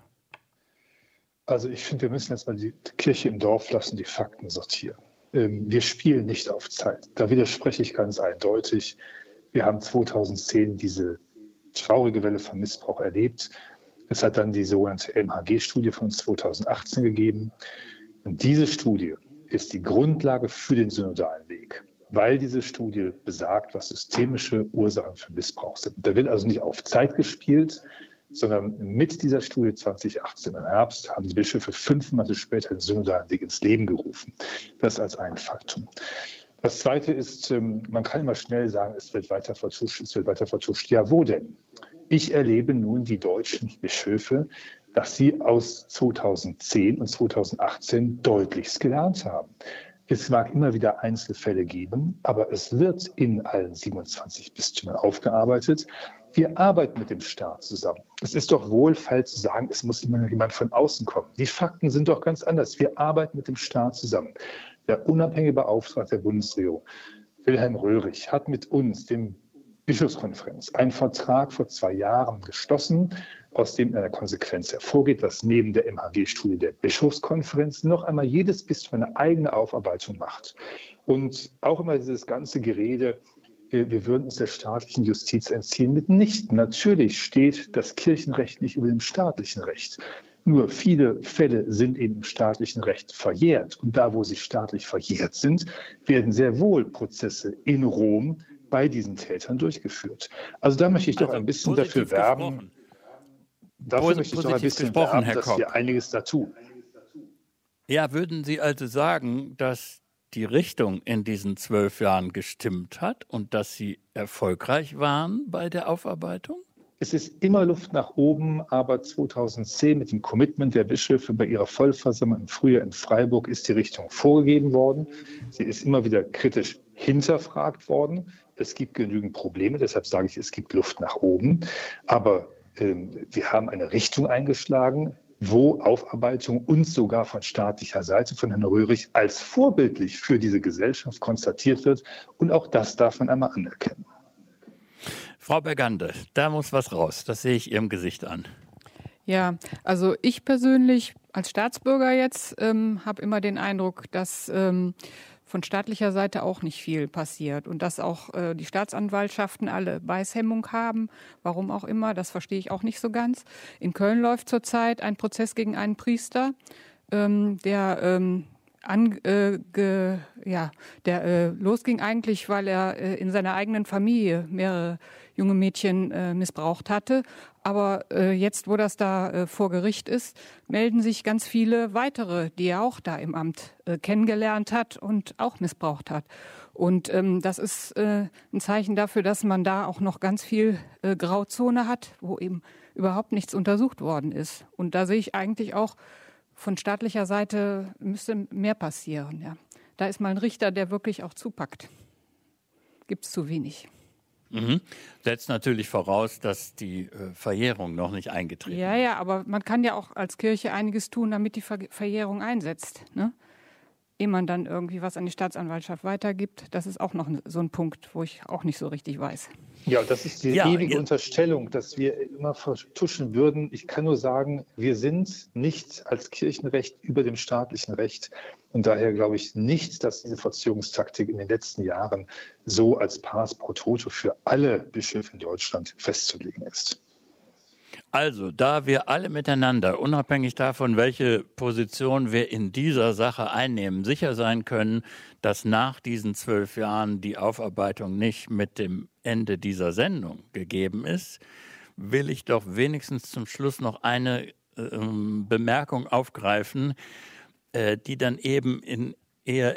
Also ich finde, wir müssen jetzt mal die Kirche im Dorf lassen, die Fakten sortieren. Wir spielen nicht auf Zeit. Da widerspreche ich ganz eindeutig. Wir haben 2010 diese traurige Welle von Missbrauch erlebt. Es hat dann die sogenannte MHG-Studie von 2018 gegeben. Und diese Studie ist die Grundlage für den synodalen Weg, weil diese Studie besagt, was systemische Ursachen für Missbrauch sind. Da wird also nicht auf Zeit gespielt, sondern mit dieser Studie 2018 im Herbst haben die Bischöfe 5 Monate später den synodalen Weg ins Leben gerufen. Das als ein Faktum. Das Zweite ist, man kann immer schnell sagen, es wird weiter vertuscht. Ja, wo denn? Ich erlebe nun die deutschen Bischöfe, dass sie aus 2010 und 2018 deutlichst gelernt haben. Es mag immer wieder Einzelfälle geben, aber es wird in allen 27 Bistümern aufgearbeitet. Wir arbeiten mit dem Staat zusammen. Es ist doch wohlfeil zu sagen, es muss immer jemand von außen kommen. Die Fakten sind doch ganz anders. Wir arbeiten mit dem Staat zusammen. Der unabhängige Beauftragte der Bundesregierung, Wilhelm Röhrig, hat mit uns, dem Bischofskonferenz, einen Vertrag vor 2 Jahren geschlossen, aus dem in einer Konsequenz hervorgeht, dass neben der MHG-Studie der Bischofskonferenz noch einmal jedes Bistum eine eigene Aufarbeitung macht. Und auch immer dieses ganze Gerede, wir würden uns der staatlichen Justiz entziehen, mitnichten. Natürlich steht das Kirchenrecht nicht über dem staatlichen Recht. Nur viele Fälle sind eben im staatlichen Recht verjährt. Und da, wo sie staatlich verjährt sind, werden sehr wohl Prozesse in Rom bei diesen Tätern durchgeführt. Also da möchte ich doch ein bisschen dafür werben. Dafür möchte ich doch ein bisschen werben, dass wir einiges da tun. Ja, würden Sie also sagen, dass die Richtung in diesen 12 Jahren gestimmt hat und dass Sie erfolgreich waren bei der Aufarbeitung? Es ist immer Luft nach oben, aber 2010 mit dem Commitment der Bischöfe bei ihrer Vollversammlung im Frühjahr in Freiburg ist die Richtung vorgegeben worden. Sie ist immer wieder kritisch hinterfragt worden. Es gibt genügend Probleme, deshalb sage ich, es gibt Luft nach oben. Aber wir haben eine Richtung eingeschlagen, wo Aufarbeitung uns sogar von staatlicher Seite, von Herrn Röhrig, als vorbildlich für diese Gesellschaft konstatiert wird. Und auch das darf man einmal anerkennen. Frau Bergande, da muss was raus. Das sehe ich Ihrem Gesicht an. Ja, also ich persönlich als Staatsbürger jetzt habe immer den Eindruck, dass von staatlicher Seite auch nicht viel passiert und dass auch die Staatsanwaltschaften alle Beißhemmung haben, warum auch immer, das verstehe ich auch nicht so ganz. In Köln läuft zurzeit ein Prozess gegen einen Priester, der losging eigentlich, weil er in seiner eigenen Familie mehrere junge Mädchen missbraucht hatte. Aber jetzt, wo das da vor Gericht ist, melden sich ganz viele weitere, die er auch da im Amt kennengelernt hat und auch missbraucht hat. Und das ist ein Zeichen dafür, dass man da auch noch ganz viel Grauzone hat, wo eben überhaupt nichts untersucht worden ist. Und da sehe ich eigentlich auch, von staatlicher Seite müsste mehr passieren. Ja. Da ist mal ein Richter, der wirklich auch zupackt. Gibt es zu wenig. Setzt natürlich voraus, dass die Verjährung noch nicht eingetreten ist. Ja, aber man kann ja auch als Kirche einiges tun, damit die Verjährung einsetzt. Ne? ehe man dann irgendwie was an die Staatsanwaltschaft weitergibt. Das ist auch noch so ein Punkt, wo ich auch nicht so richtig weiß. Ja, das ist die ewige Unterstellung, dass wir immer vertuschen würden. Ich kann nur sagen, wir sind nicht als Kirchenrecht über dem staatlichen Recht. Und daher glaube ich nicht, dass diese Verzögerungstaktik in den letzten Jahren so als Pars pro Toto für alle Bischöfe in Deutschland festzulegen ist. Also, da wir alle miteinander, unabhängig davon, welche Position wir in dieser Sache einnehmen, sicher sein können, dass nach diesen 12 Jahren die Aufarbeitung nicht mit dem Ende dieser Sendung gegeben ist, will ich doch wenigstens zum Schluss noch eine Bemerkung aufgreifen, die dann eben in ihr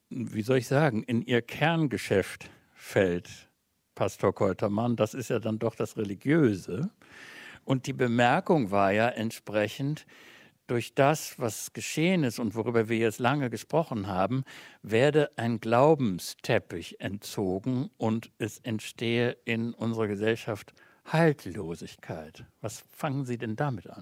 Kerngeschäft fällt, Pastor Keutermann. Das ist ja dann doch das Religiöse. Und die Bemerkung war ja entsprechend, durch das, was geschehen ist und worüber wir jetzt lange gesprochen haben, werde ein Glaubensteppich entzogen und es entstehe in unserer Gesellschaft Haltlosigkeit. Was fangen Sie denn damit an?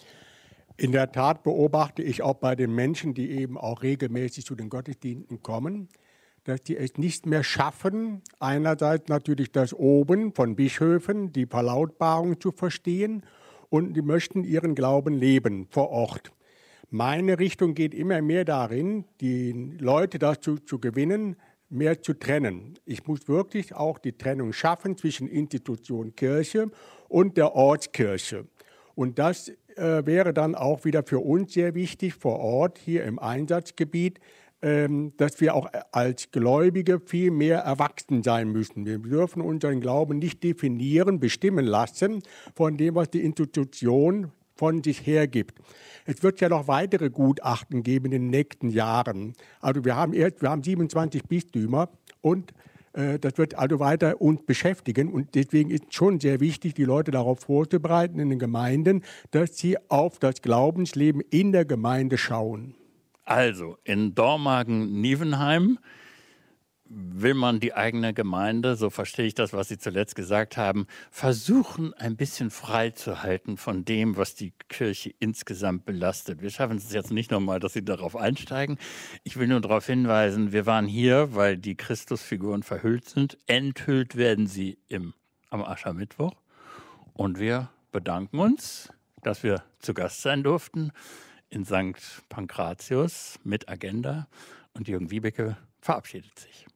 In der Tat beobachte ich auch bei den Menschen, die eben auch regelmäßig zu den Gottesdiensten kommen, dass die es nicht mehr schaffen, einerseits natürlich das Oben von Bischöfen, die Verlautbarung zu verstehen, und die möchten ihren Glauben leben vor Ort. Meine Richtung geht immer mehr darin, die Leute dazu zu gewinnen, mehr zu trennen. Ich muss wirklich auch die Trennung schaffen zwischen Institution Kirche und der Ortskirche. Und das wäre dann auch wieder für uns sehr wichtig vor Ort, hier im Einsatzgebiet, dass wir auch als Gläubige viel mehr erwachsen sein müssen. Wir dürfen unseren Glauben nicht definieren, bestimmen lassen von dem, was die Institution von sich hergibt. Es wird ja noch weitere Gutachten geben in den nächsten Jahren. Also wir haben 27 Bistümer und das wird also weiter uns beschäftigen. Und deswegen ist schon sehr wichtig, die Leute darauf vorzubereiten in den Gemeinden, dass sie auf das Glaubensleben in der Gemeinde schauen. Also, in Dormagen-Nievenheim will man die eigene Gemeinde, so verstehe ich das, was Sie zuletzt gesagt haben, versuchen, ein bisschen frei zu halten von dem, was die Kirche insgesamt belastet. Wir schaffen es jetzt nicht nochmal, dass Sie darauf einsteigen. Ich will nur darauf hinweisen, wir waren hier, weil die Christusfiguren verhüllt sind. Enthüllt werden sie am Aschermittwoch. Und wir bedanken uns, dass wir zu Gast sein durften in St. Pankratius mit Agenda. Und Jürgen Wiebeke verabschiedet sich.